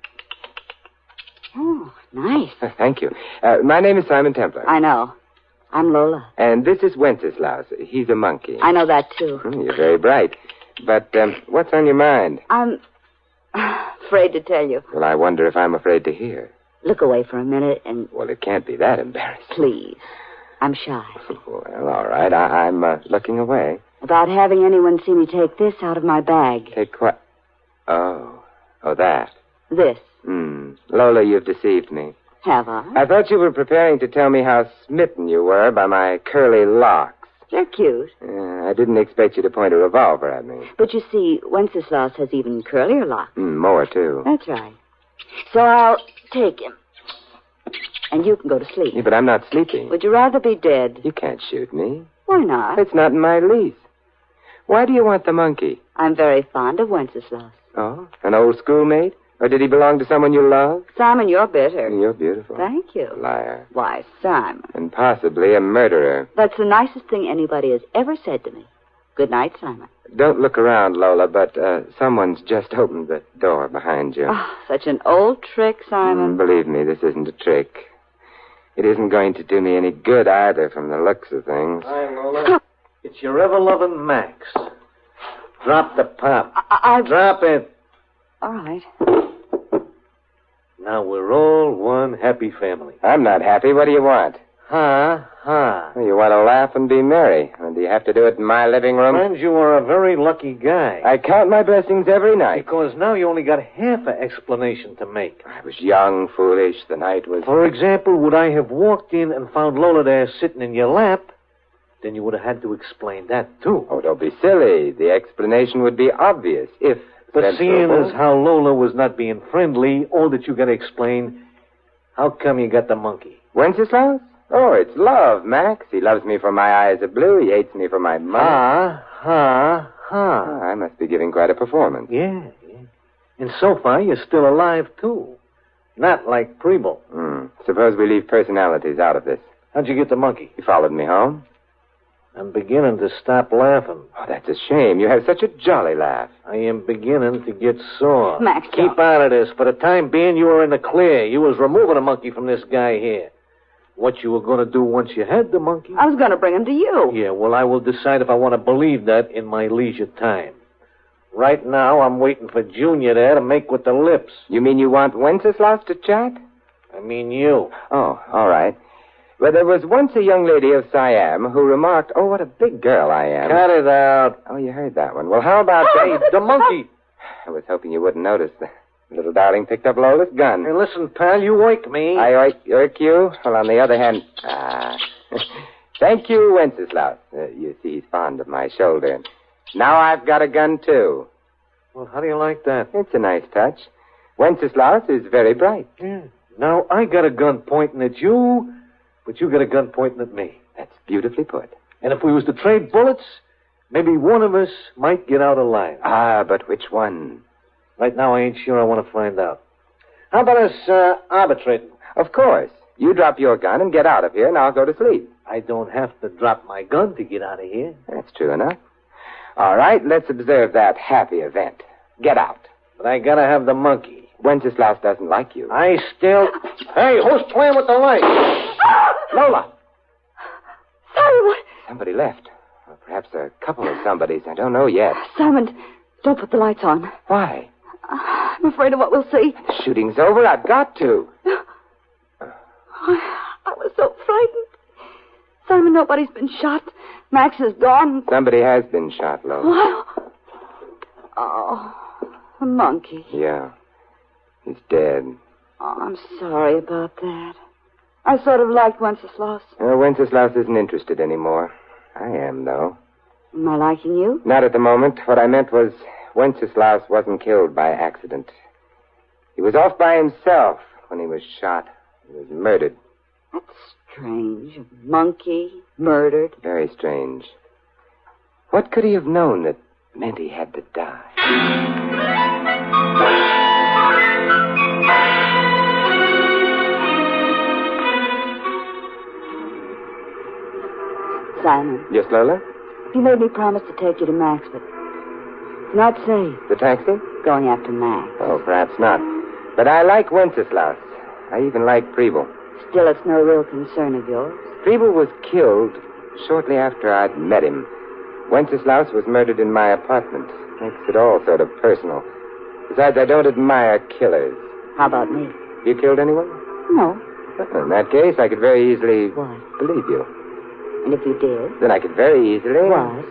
S17: Oh, nice.
S13: Thank you. Uh, my name is Simon Templar.
S17: I know. I'm Lola.
S13: And this is Wenceslaus. He's a monkey.
S17: I know that, too.
S13: Hmm, you're very bright. But um, what's on your mind?
S17: I'm afraid to tell you.
S13: Well, I wonder if I'm afraid to hear.
S17: Look away for a minute and...
S13: Well, it can't be that embarrassing.
S17: Please. I'm shy.
S13: Well, all right. I- I'm uh, looking away.
S17: About having anyone see me take this out of my bag.
S13: Take what? Oh. Oh, that.
S17: This.
S13: Hmm. Lola, you've deceived me.
S17: Have I?
S13: I thought you were preparing to tell me how smitten you were by my curly locks.
S17: They're cute.
S13: Uh, I didn't expect you to point a revolver at me.
S17: But you see, Wenceslaus has even curlier locks.
S13: Mm, more, too.
S17: That's right. So I'll take him. And you can go to sleep.
S13: Yeah, but I'm not sleeping.
S17: Would you rather be dead?
S13: You can't shoot me.
S17: Why not?
S13: It's not in my lease. Why do you want the monkey?
S17: I'm very fond of Wenceslaus.
S13: Oh? An old schoolmate? Or did he belong to someone you love?
S17: Simon, you're bitter.
S13: You're beautiful.
S17: Thank you.
S13: Liar.
S17: Why, Simon.
S13: And possibly a murderer.
S17: That's the nicest thing anybody has ever said to me. Good night, Simon.
S13: Don't look around, Lola, but uh, someone's just opened the door behind you.
S17: Oh, such an old trick, Simon.
S13: Mm, believe me, this isn't a trick. It isn't going to do me any good either from the looks of things.
S18: Hi, Lola. It's your ever-loving Max. Drop the pop.
S17: I, I...
S18: Drop it.
S17: All right.
S18: Now we're all one happy family.
S13: I'm not happy. What do you want?
S18: Ha, ha.
S13: You want to laugh and be merry. And do you have to do it in my living room?
S18: Friends, you are a very lucky guy.
S13: I count my blessings every night.
S18: Because now you only got half an explanation to make.
S13: I was young, foolish. The night was...
S18: For example, would I have walked in and found Lola there sitting in your lap, then you would have had to explain that, too.
S13: Oh, don't be silly. The explanation would be obvious if...
S18: But
S13: sensible.
S18: seeing as how Lola was not being friendly, all that you got to explain, how come you got the monkey?
S13: Wenceslaus? Oh, it's love, Max. He loves me for my eyes are blue. He hates me for my money.
S18: Ha, ha, ha.
S13: Oh, I must be giving quite a performance.
S18: Yeah, yeah. And so far, you're still alive, too. Not like Preble.
S13: Hmm. Suppose we leave personalities out of this.
S18: How'd you get the monkey?
S13: You followed me home?
S18: I'm beginning to stop laughing.
S13: Oh, that's a shame. You have such a jolly laugh.
S18: I am beginning to get sore.
S17: Max,
S18: Keep out of this. For the time being, you were in the clear. You was removing a monkey from this guy here. What you were going to do once you had the monkey?
S17: I was going to bring him to you.
S18: Yeah, well, I will decide if I want to believe that in my leisure time. Right now, I'm waiting for Junior there to make with the lips.
S13: You mean you want Wenceslaus to chat?
S18: I mean you.
S13: Oh, all right. Well, there was once a young lady of Siam who remarked, oh, what a big girl I am.
S18: Cut it out.
S13: Oh, you heard that one. Well, how about...
S18: Hey, the monkey.
S13: I was hoping you wouldn't notice. The little darling picked up Lola's gun.
S18: Hey, listen, pal, you wake me.
S13: I irk, irk you? Well, on the other hand... Ah. Thank you, Wenceslaus. Uh, you see, he's fond of my shoulder. Now I've got a gun, too.
S18: Well, how do you like that?
S13: It's a nice touch. Wenceslaus is very bright.
S18: Yeah. Now I got a gun pointing at you... But you got a gun pointing at me.
S13: That's beautifully put.
S18: And if we was to trade bullets, maybe one of us might get out alive.
S13: Ah, but which one?
S18: Right now, I ain't sure. I want to find out. How about us uh, arbitrating?
S13: Of course. You drop your gun and get out of here, and I'll go to sleep.
S18: I don't have to drop my gun to get out of here.
S13: That's true enough. All right, let's observe that happy event. Get out.
S18: But I gotta have the monkey.
S13: Wenceslaus doesn't like you.
S18: I still... Hey, who's playing with the light?
S13: Lola!
S17: Simon!
S13: Somebody left. Or perhaps a couple of somebodies. I don't know yet.
S17: Simon, don't put the lights on.
S13: Why?
S17: I'm afraid of what we'll see.
S13: The shooting's over. I've got to.
S17: I was so frightened. Simon, nobody's been shot. Max is gone.
S13: Somebody has been shot, Lola.
S17: What? Oh, a monkey.
S13: Yeah. He's dead.
S17: Oh, I'm sorry about that. I sort of liked Wenceslaus.
S13: Uh, Wenceslaus isn't interested anymore. I am, though.
S17: Am I liking you?
S13: Not at the moment. What I meant was Wenceslaus wasn't killed by accident. He was off by himself when he was shot. He was murdered.
S17: That's strange. A monkey murdered.
S13: Very strange. What could he have known that meant he had to die?
S17: Simon.
S13: Yes, Lola?
S17: You made me promise to take you to Max, but it's not safe.
S13: The taxi?
S17: Going after Max.
S13: Oh, perhaps not. But I like Wenceslaus. I even like Preble.
S17: Still, it's no real concern of yours.
S13: Preble was killed shortly after I'd met him. Wenceslaus was murdered in my apartment. Makes it all sort of personal. Besides, I don't admire killers.
S17: How about me?
S13: Have you killed anyone?
S17: No.
S13: Well, in that case, I could very easily...
S17: What?
S13: Believe you.
S17: And if you did?
S13: Then I could very easily...
S17: What?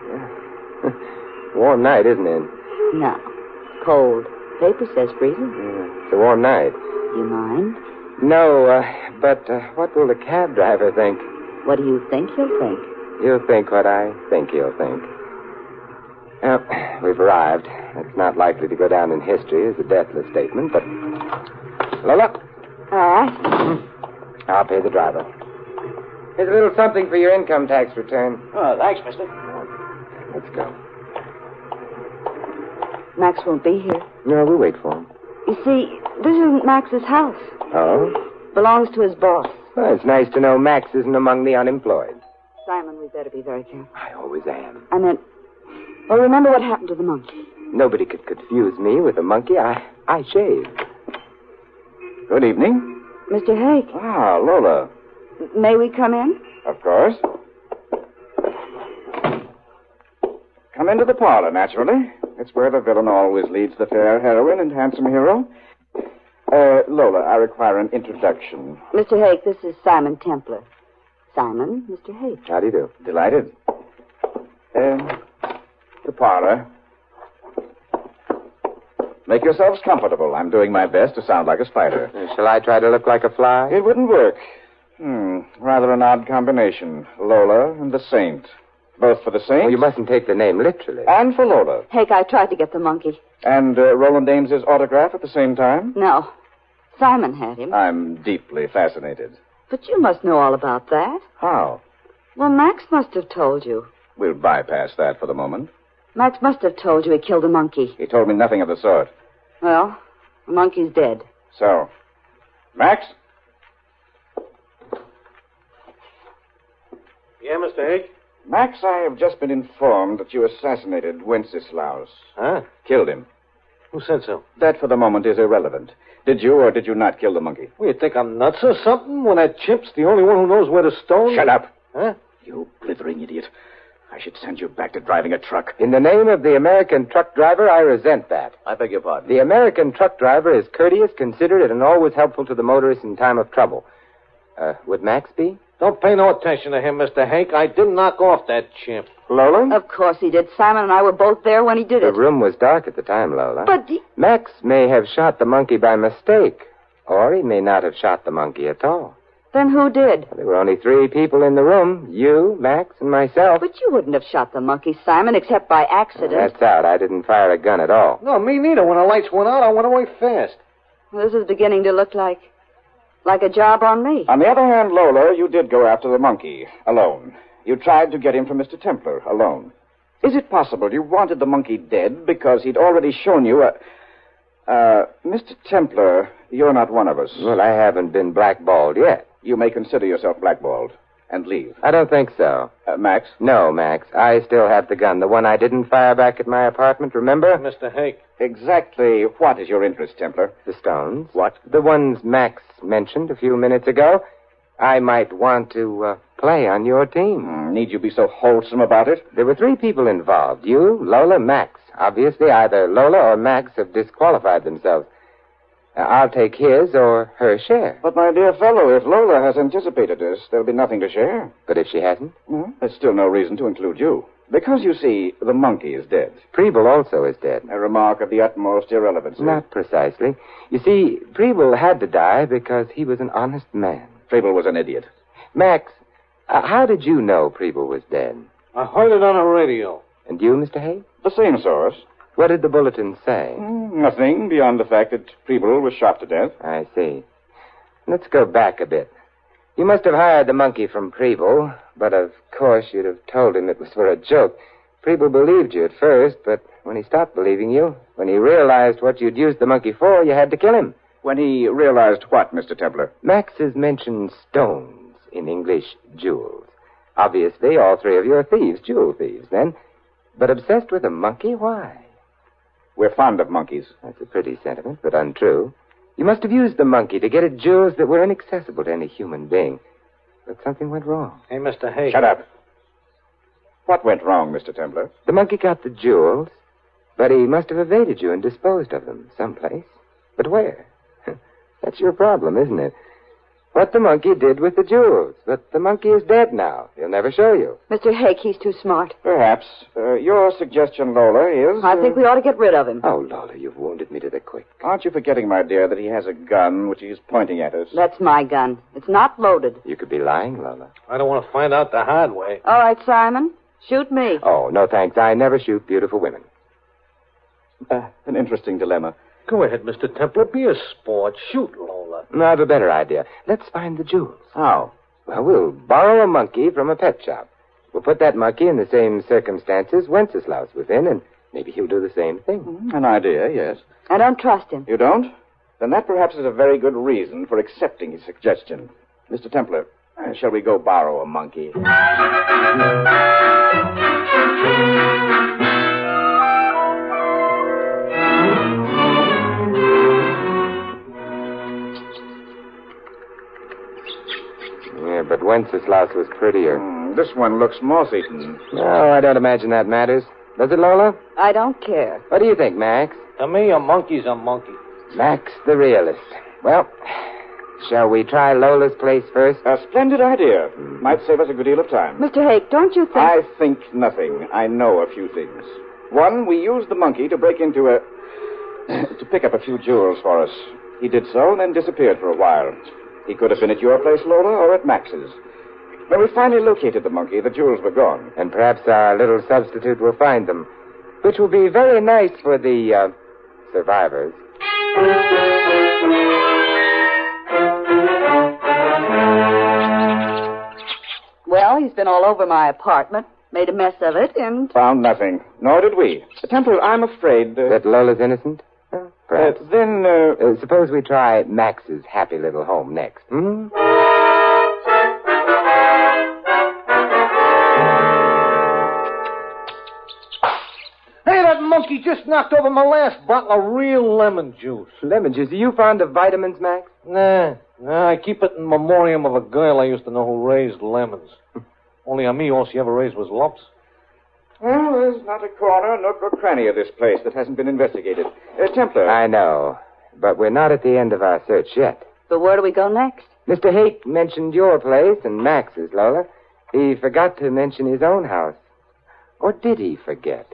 S13: Warm night, isn't it?
S17: No. Cold. Paper says freezing.
S13: Yeah, it's a warm night.
S17: You mind?
S13: No, uh, but uh, what will the cab driver think?
S17: What do you think he'll think?
S13: He'll think what I think he'll think. Well, we've arrived. It's not likely to go down in history as a deathless statement, but... Lola?
S17: All right.
S13: I'll pay the driver. Here's a little something for your income tax return.
S16: Oh, thanks, mister.
S13: Let's go.
S17: Max won't be here.
S13: No, we'll wait for him.
S17: You see, this isn't Max's house.
S13: Oh?
S17: Belongs to his boss.
S13: Well, it's nice to know Max isn't among the unemployed.
S17: Simon, we better be very careful.
S13: I always am.
S17: I meant, well, remember what happened to the monkey.
S13: Nobody could confuse me with a monkey. I, I shaved.
S3: Good evening.
S17: Mister Hake.
S3: Ah, Lola.
S17: May we come in?
S3: Of course. Come into the parlor, naturally. It's where the villain always leads the fair heroine and handsome hero. Uh, Lola, I require an introduction.
S17: Mister Hake, this is Simon Templar. Simon, Mister Hake.
S13: How do you do?
S3: Delighted. Uh, the parlor. Make yourselves comfortable. I'm doing my best to sound like a spider.
S13: Uh, shall I try to look like a fly?
S3: It wouldn't work. Hmm, rather an odd combination. Lola and the Saint. Both for the Saint.
S13: Oh, you mustn't take the name literally.
S3: And for Lola.
S17: Hake, I tried to get the monkey.
S3: And uh, Roland Ames's autograph at the same time?
S17: No. Simon had him.
S3: I'm deeply fascinated.
S17: But you must know all about that.
S3: How?
S17: Well, Max must have told you.
S3: We'll bypass that for the moment.
S17: Max must have told you he killed a monkey.
S3: He told me nothing of the sort.
S17: Well, the monkey's dead.
S3: So, Max?
S18: Yeah, Mister Hake?
S3: Max, I have just been informed that you assassinated Wenceslaus.
S18: Huh?
S3: Killed him.
S18: Who said so?
S3: That, for the moment, is irrelevant. Did you or did you not kill the monkey?
S18: Well, you think I'm nuts or something when that chimp's the only one who knows where to stone?
S3: Shut up.
S18: Huh?
S3: You blithering idiot. I should send you back to driving a truck.
S13: In the name of the American truck driver, I resent that.
S3: I beg your pardon.
S13: The American truck driver is courteous, considerate, and always helpful to the motorist in time of trouble. Uh, would Max be?
S18: Don't pay no attention to him, Mister Hank. I didn't knock off that chimp.
S13: Lola?
S17: Of course he did. Simon and I were both there when he did
S13: The
S17: it.
S13: room was dark at the time, Lola.
S17: But he...
S13: Max may have shot the monkey by mistake, or he may not have shot the monkey at all.
S17: Then who did?
S13: There were only three people in the room, you, Max, and myself.
S17: But you wouldn't have shot the monkey, Simon, except by accident.
S13: Well, that's out. I didn't fire a gun at all.
S18: No, me neither. When the lights went out, I went away fast.
S17: Well, this is beginning to look like... like a job on me.
S3: On the other hand, Lola, you did go after the monkey, alone. You tried to get him from Mister Templar, alone. Is it possible you wanted the monkey dead because he'd already shown you a... Uh, Mister Templar, you're not one of us.
S13: Well, I haven't been blackballed yet.
S3: You may consider yourself blackballed and leave.
S13: I don't think so.
S3: Uh, Max?
S13: No, Max. I still have the gun. The one I didn't fire back at my apartment, remember?
S18: Mister Hank.
S3: Exactly what is your interest, Templar?
S13: The stones.
S3: What?
S13: The ones Max mentioned a few minutes ago. I might want to uh, play on your team.
S3: Mm, need you be so wholesome about it?
S13: There were three people involved. You, Lola, Max. Obviously, either Lola or Max have disqualified themselves. Uh, I'll take his or her share.
S3: But, my dear fellow, if Lola has anticipated this, there'll be nothing to share.
S13: But if she hasn't?
S3: Mm, there's still no reason to include you. Because, you see, the monkey is dead.
S13: Preble also is dead.
S3: A remark of the utmost irrelevancy.
S13: Not precisely. You see, Preble had to die because he was an honest man.
S3: Preble was an idiot.
S13: Max, uh, how did you know Preble was dead?
S18: I heard it on the radio.
S13: And you, Mister Hay?
S3: The same source.
S13: What did the bulletin say?
S3: Mm, nothing beyond the fact that Preble was shot to death.
S13: I see. Let's go back a bit. You must have hired the monkey from Preble, but of course you'd have told him it was for a joke. Preble believed you at first, but when he stopped believing you, when he realized what you'd used the monkey for, you had to kill him.
S3: When he realized what, Mister Templar?
S13: Max has mentioned stones, in English, jewels. Obviously, all three of you are thieves, jewel thieves, then. But obsessed with a monkey? Why?
S3: We're fond of monkeys.
S13: That's a pretty sentiment, but untrue. You must have used the monkey to get at jewels that were inaccessible to any human being. But something went wrong.
S18: Hey, Mister Hay.
S3: Shut up. What went wrong, Mister Templar?
S13: The monkey got the jewels, but he must have evaded you and disposed of them someplace. But where? That's your problem, isn't it? What the monkey did with the jewels. But the monkey is dead now. He'll never show you.
S17: Mister Hake, he's too smart.
S3: Perhaps. Uh, your suggestion, Lola, is...
S17: I think we ought to get rid of him.
S13: Oh, Lola, you've wounded me to the quick.
S3: Aren't you forgetting, my dear, that he has a gun which he's pointing at us?
S17: That's my gun. It's not loaded.
S13: You could be lying, Lola.
S18: I don't want to find out the hard way.
S17: All right, Simon. Shoot me.
S13: Oh, no thanks. I never shoot beautiful women.
S3: Uh, an interesting dilemma.
S18: Go ahead, Mister Templar. Be a sport. Shoot, Lola.
S13: No, I have a better idea. Let's find the jewels.
S3: How?
S13: Well, we'll borrow a monkey from a pet shop. We'll put that monkey in the same circumstances Wenceslaus was in, and maybe he'll do the same thing.
S3: Mm, an idea, yes.
S17: I don't trust him.
S3: You don't? Then that perhaps is a very good reason for accepting his suggestion. Mister Templar, uh, shall we go borrow a monkey?
S13: Yeah, but Wenceslaus was prettier.
S3: Mm, this one looks moth-eaten.
S13: No, I don't imagine that matters. Does it, Lola?
S17: I don't care.
S13: What do you think, Max?
S18: To me, a monkey's a monkey.
S13: Max the realist. Well, shall we try Lola's place first?
S3: A splendid idea. Might save us a good deal of time.
S17: Mister Hake, don't you think...
S3: I think nothing. I know a few things. One, we used the monkey to break into a... to pick up a few jewels for us. He did so and then disappeared for a while. He could have been at your place, Lola, or at Max's. When we finally located the monkey, the jewels were gone.
S13: And perhaps our little substitute will find them, which will be very nice for the uh, survivors.
S17: Well, he's been all over my apartment, made a mess of it, and...
S3: Found nothing. Nor did we. Templar, I'm afraid... Uh...
S13: That Lola's innocent? Well, perhaps.
S15: Uh, then, uh...
S13: uh... Suppose we try Max's happy little home next, hmm?
S18: Hey, that monkey just knocked over my last bottle of real lemon juice.
S13: Lemon juice? Are you fond of vitamins, Max?
S18: Nah. Nah, I keep it in memoriam of a girl I used to know who raised lemons. Only on me, all she ever raised was lumps.
S15: Well, there's not a corner, nook, or cranny of this place that hasn't been investigated. Uh, Templar.
S13: I know, but we're not at the end of our search yet.
S17: So where do we go next?
S13: Mister Hake mentioned your place and Max's, Lola. He forgot to mention his own house. Or did he forget?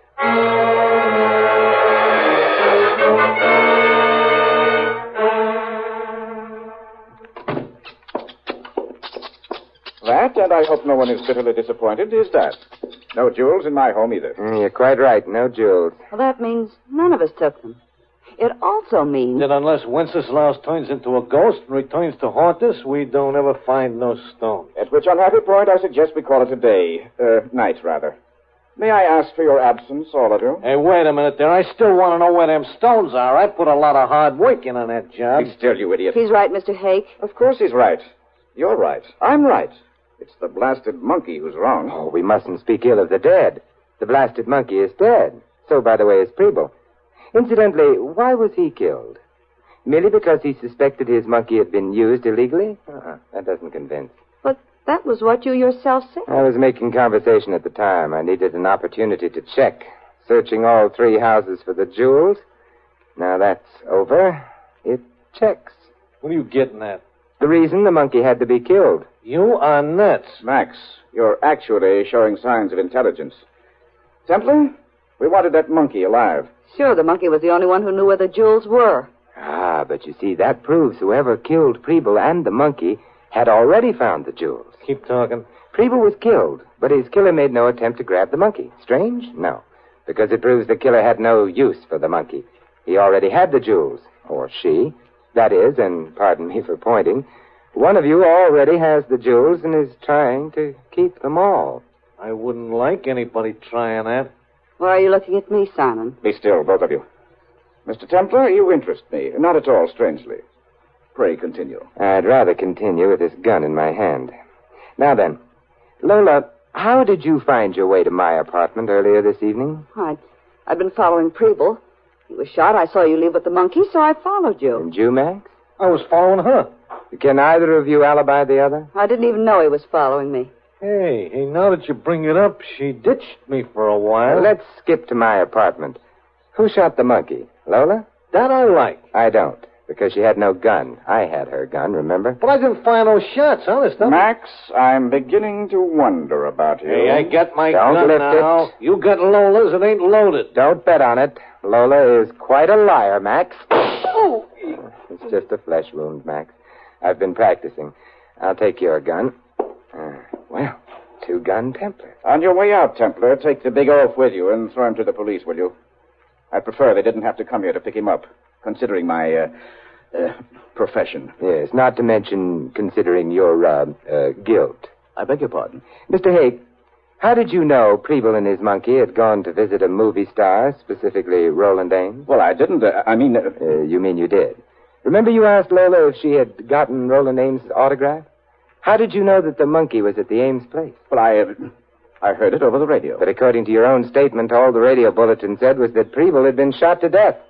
S15: That, and I hope no one is bitterly disappointed, is that. No jewels in my home either.
S13: Mm, you're quite right, no jewels.
S17: Well, that means none of us took them. It also means...
S18: That unless Wenceslaus turns into a ghost and returns to haunt us, we don't ever find no stone.
S15: At which unhappy point I suggest we call it a day. Uh, night, rather. May I ask for your absence, all of you?
S18: Hey, wait a minute there. I still want to know where them stones are. I put a lot of hard work in on that job.
S15: Be still, you idiot.
S17: He's right, Mister Hake.
S15: Of course he's right. You're right. I'm right. It's the blasted monkey who's wrong.
S13: Oh, we mustn't speak ill of the dead. The blasted monkey is dead. So, by the way, is Preble. Incidentally, why was he killed? Merely because he suspected his monkey had been used illegally? Uh-uh, that doesn't convince.
S17: But that was what you yourself said.
S13: I was making conversation at the time. I needed an opportunity to check. Searching all three houses for the jewels. Now that's over. It checks.
S18: What are you getting at?
S13: The reason the monkey had to be killed.
S18: You are nuts.
S15: Max, you're actually showing signs of intelligence. Templar, we wanted that monkey alive.
S17: Sure, the monkey was the only one who knew where the jewels were.
S13: Ah, but you see, that proves whoever killed Preble and the monkey had already found the jewels.
S18: Keep talking.
S13: Preble was killed, but his killer made no attempt to grab the monkey. Strange? No. Because it proves the killer had no use for the monkey. He already had the jewels. Or she. That is, and pardon me for pointing, one of you already has the jewels and is trying to keep them all.
S18: I wouldn't like anybody trying that.
S17: Why are you looking at me, Simon?
S15: Be still, both of you. Mister Templar, you interest me. Not at all strangely. Pray continue.
S13: I'd rather continue with this gun in my hand. Now then, Lola, how did you find your way to my apartment earlier this evening?
S17: I'd, I'd been following Preble. He was shot. I saw you leave with the monkey, so I followed you.
S13: And you, Max?
S18: I was following her.
S13: Can either of you alibi the other?
S17: I didn't even know he was following me.
S18: Hey, hey, now that you bring it up, she ditched me for a while.
S13: Well, let's skip to my apartment. Who shot the monkey? Lola?
S18: That I like.
S13: I don't, because she had no gun. I had her gun, remember?
S18: But I didn't fire no shots, honest.
S15: Max, I'm beginning to wonder about you.
S18: Hey, I got my
S13: don't
S18: gun
S13: lift
S18: now.
S13: It.
S18: You got Lola's, it ain't loaded.
S13: Don't bet on it. Lola is quite a liar, Max.
S17: Oh!
S13: It's just a flesh wound, Max. I've been practicing. I'll take your gun. Uh, well, two-gun Templar.
S15: On your way out, Templar, take the big oaf with you and throw him to the police, will you? I'd prefer they didn't have to come here to pick him up, considering my, uh, uh, profession.
S13: Yes, not to mention considering your, uh, uh, guilt.
S15: I beg your pardon?
S13: Mister Hake, how did you know Preble and his monkey had gone to visit a movie star, specifically Roland Ames?
S15: Well, I didn't. Uh, I mean... Uh...
S13: Uh, you mean you did? Remember you asked Lola if she had gotten Roland Ames' autograph? How did you know that the monkey was at the Ames place?
S15: Well, I... Uh... I heard it over the radio.
S13: But according to your own statement, all the radio bulletin said was that Preble had been shot to death.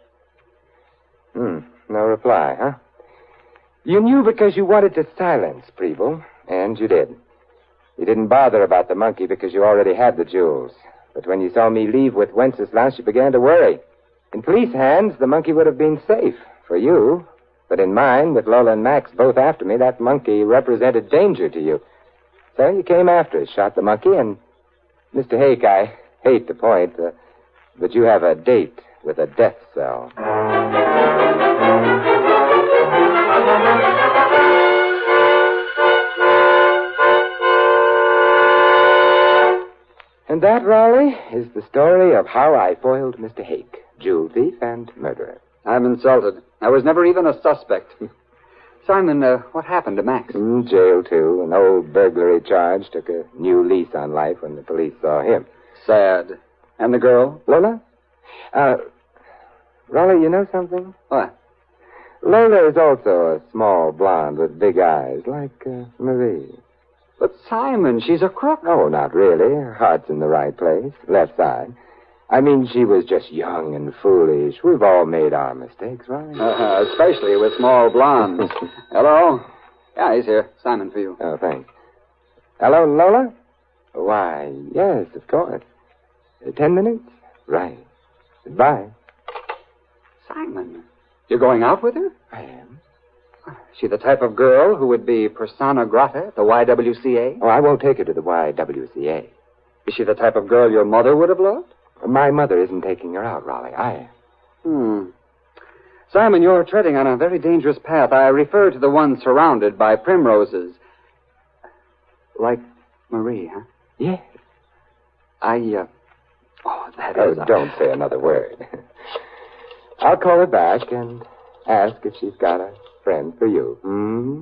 S13: Hmm, no reply, huh? You knew because you wanted to silence Preble, and you did. You didn't bother about the monkey because you already had the jewels. But when you saw me leave with Wenceslas, you began to worry. In police hands, the monkey would have been safe for you. But in mine, with Lola and Max both after me, that monkey represented danger to you. So you came after us, shot the monkey, and... Mister Hake, I hate to point, uh, but you have a date with a death cell. And that, Raleigh, is the story of how I foiled Mister Hake, jewel thief and murderer.
S5: I'm insulted. I was never even a suspect. Simon, uh, what happened to Max?
S13: In jail, too. An old burglary charge took a new lease on life when the police saw him.
S5: Sad. And the girl?
S13: Lola? Uh, Raleigh, you know something?
S15: What?
S13: Lola is also a small blonde with big eyes, like uh, Marie.
S15: But Simon, she's a crook.
S13: Oh, not really. Her heart's in the right place, left side. I mean, she was just young and foolish. We've all made our mistakes, right?
S15: Uh, especially with small blondes. Hello? Yeah, he's here. Simon for you.
S13: Oh, thanks. Hello, Lola? Why, yes, of course. Uh, ten minutes? Right. Goodbye.
S15: Simon, you're going out with her?
S13: I am.
S15: Is she the type of girl who would be persona grata at the Y W C A?
S13: Oh, I won't take her to the Y W C A.
S15: Is she the type of girl your mother would have loved?
S13: My mother isn't taking her out, Raleigh. I am.
S15: Hmm. Simon, you're treading on a very dangerous path. I refer to the one surrounded by primroses. Like Marie, huh?
S13: Yes.
S15: I, uh... Oh, that
S13: oh,
S15: is...
S13: don't say another word. I'll call her back and ask if she's got a friend for you. Hmm?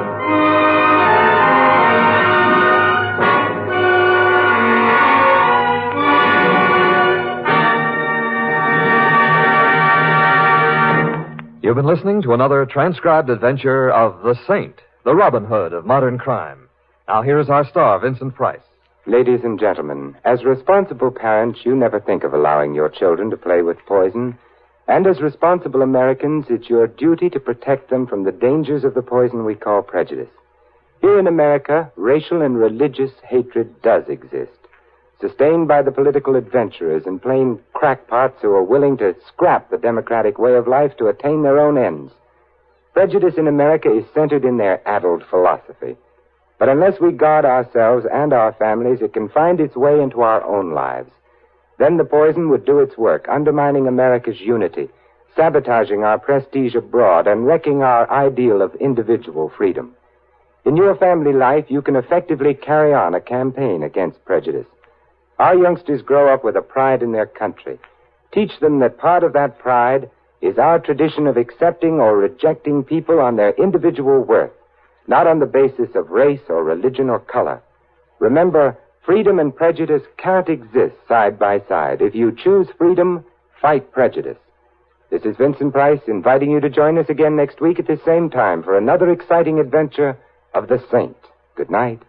S12: You've been listening to another transcribed adventure of The Saint, the Robin Hood of modern crime. Now here's our star, Vincent Price.
S13: Ladies and gentlemen, as responsible parents, you never think of allowing your children to play with poison. And as responsible Americans, it's your duty to protect them from the dangers of the poison we call prejudice. Here in America, racial and religious hatred does exist, sustained by the political adventurers and plain crackpots who are willing to scrap the democratic way of life to attain their own ends. Prejudice in America is centered in their addled philosophy. But unless we guard ourselves and our families, it can find its way into our own lives. Then the poison would do its work, undermining America's unity, sabotaging our prestige abroad, and wrecking our ideal of individual freedom. In your family life, you can effectively carry on a campaign against prejudice. Our youngsters grow up with a pride in their country. Teach them that part of that pride is our tradition of accepting or rejecting people on their individual worth, not on the basis of race or religion or color. Remember, freedom and prejudice can't exist side by side. If you choose freedom, fight prejudice. This is Vincent Price inviting you to join us again next week at the same time for another exciting adventure of The Saint. Good night.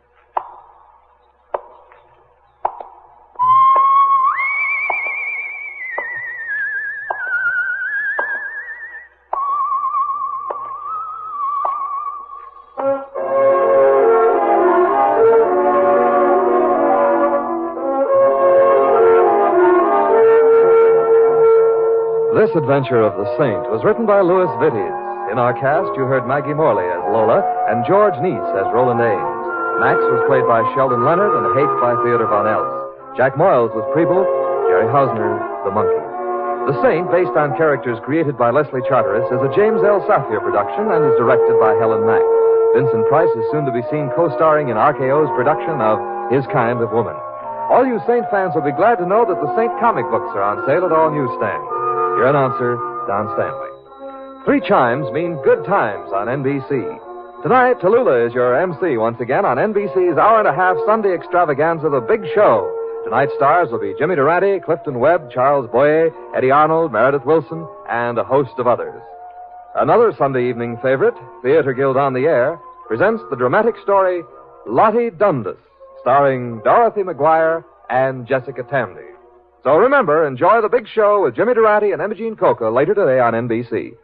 S12: This adventure of The Saint was written by Louis Vittes. In our cast, you heard Maggie Morley as Lola and George Neese as Roland Ames. Max was played by Sheldon Leonard and Hake by Theodore Von Els. Jack Moyles was Preble, Jerry Hausner, the monkey. The Saint, based on characters created by Leslie Charteris, is a James L. Safier production and is directed by Helen Mack. Vincent Price is soon to be seen co-starring in R K O's production of His Kind of Woman. All you Saint fans will be glad to know that the Saint comic books are on sale at all newsstands. Your announcer, Don Stanley. Three chimes mean good times on N B C. Tonight, Tallulah is your M C once again on N B C's hour and a half Sunday extravaganza, The Big Show. Tonight's stars will be Jimmy Durante, Clifton Webb, Charles Boyer, Eddie Arnold, Meredith Wilson, and a host of others. Another Sunday evening favorite, Theater Guild on the Air, presents the dramatic story Lottie Dundas, starring Dorothy McGuire and Jessica Tamby. So remember, enjoy The Big Show with Jimmy Durante and Imogene Coca later today on N B C.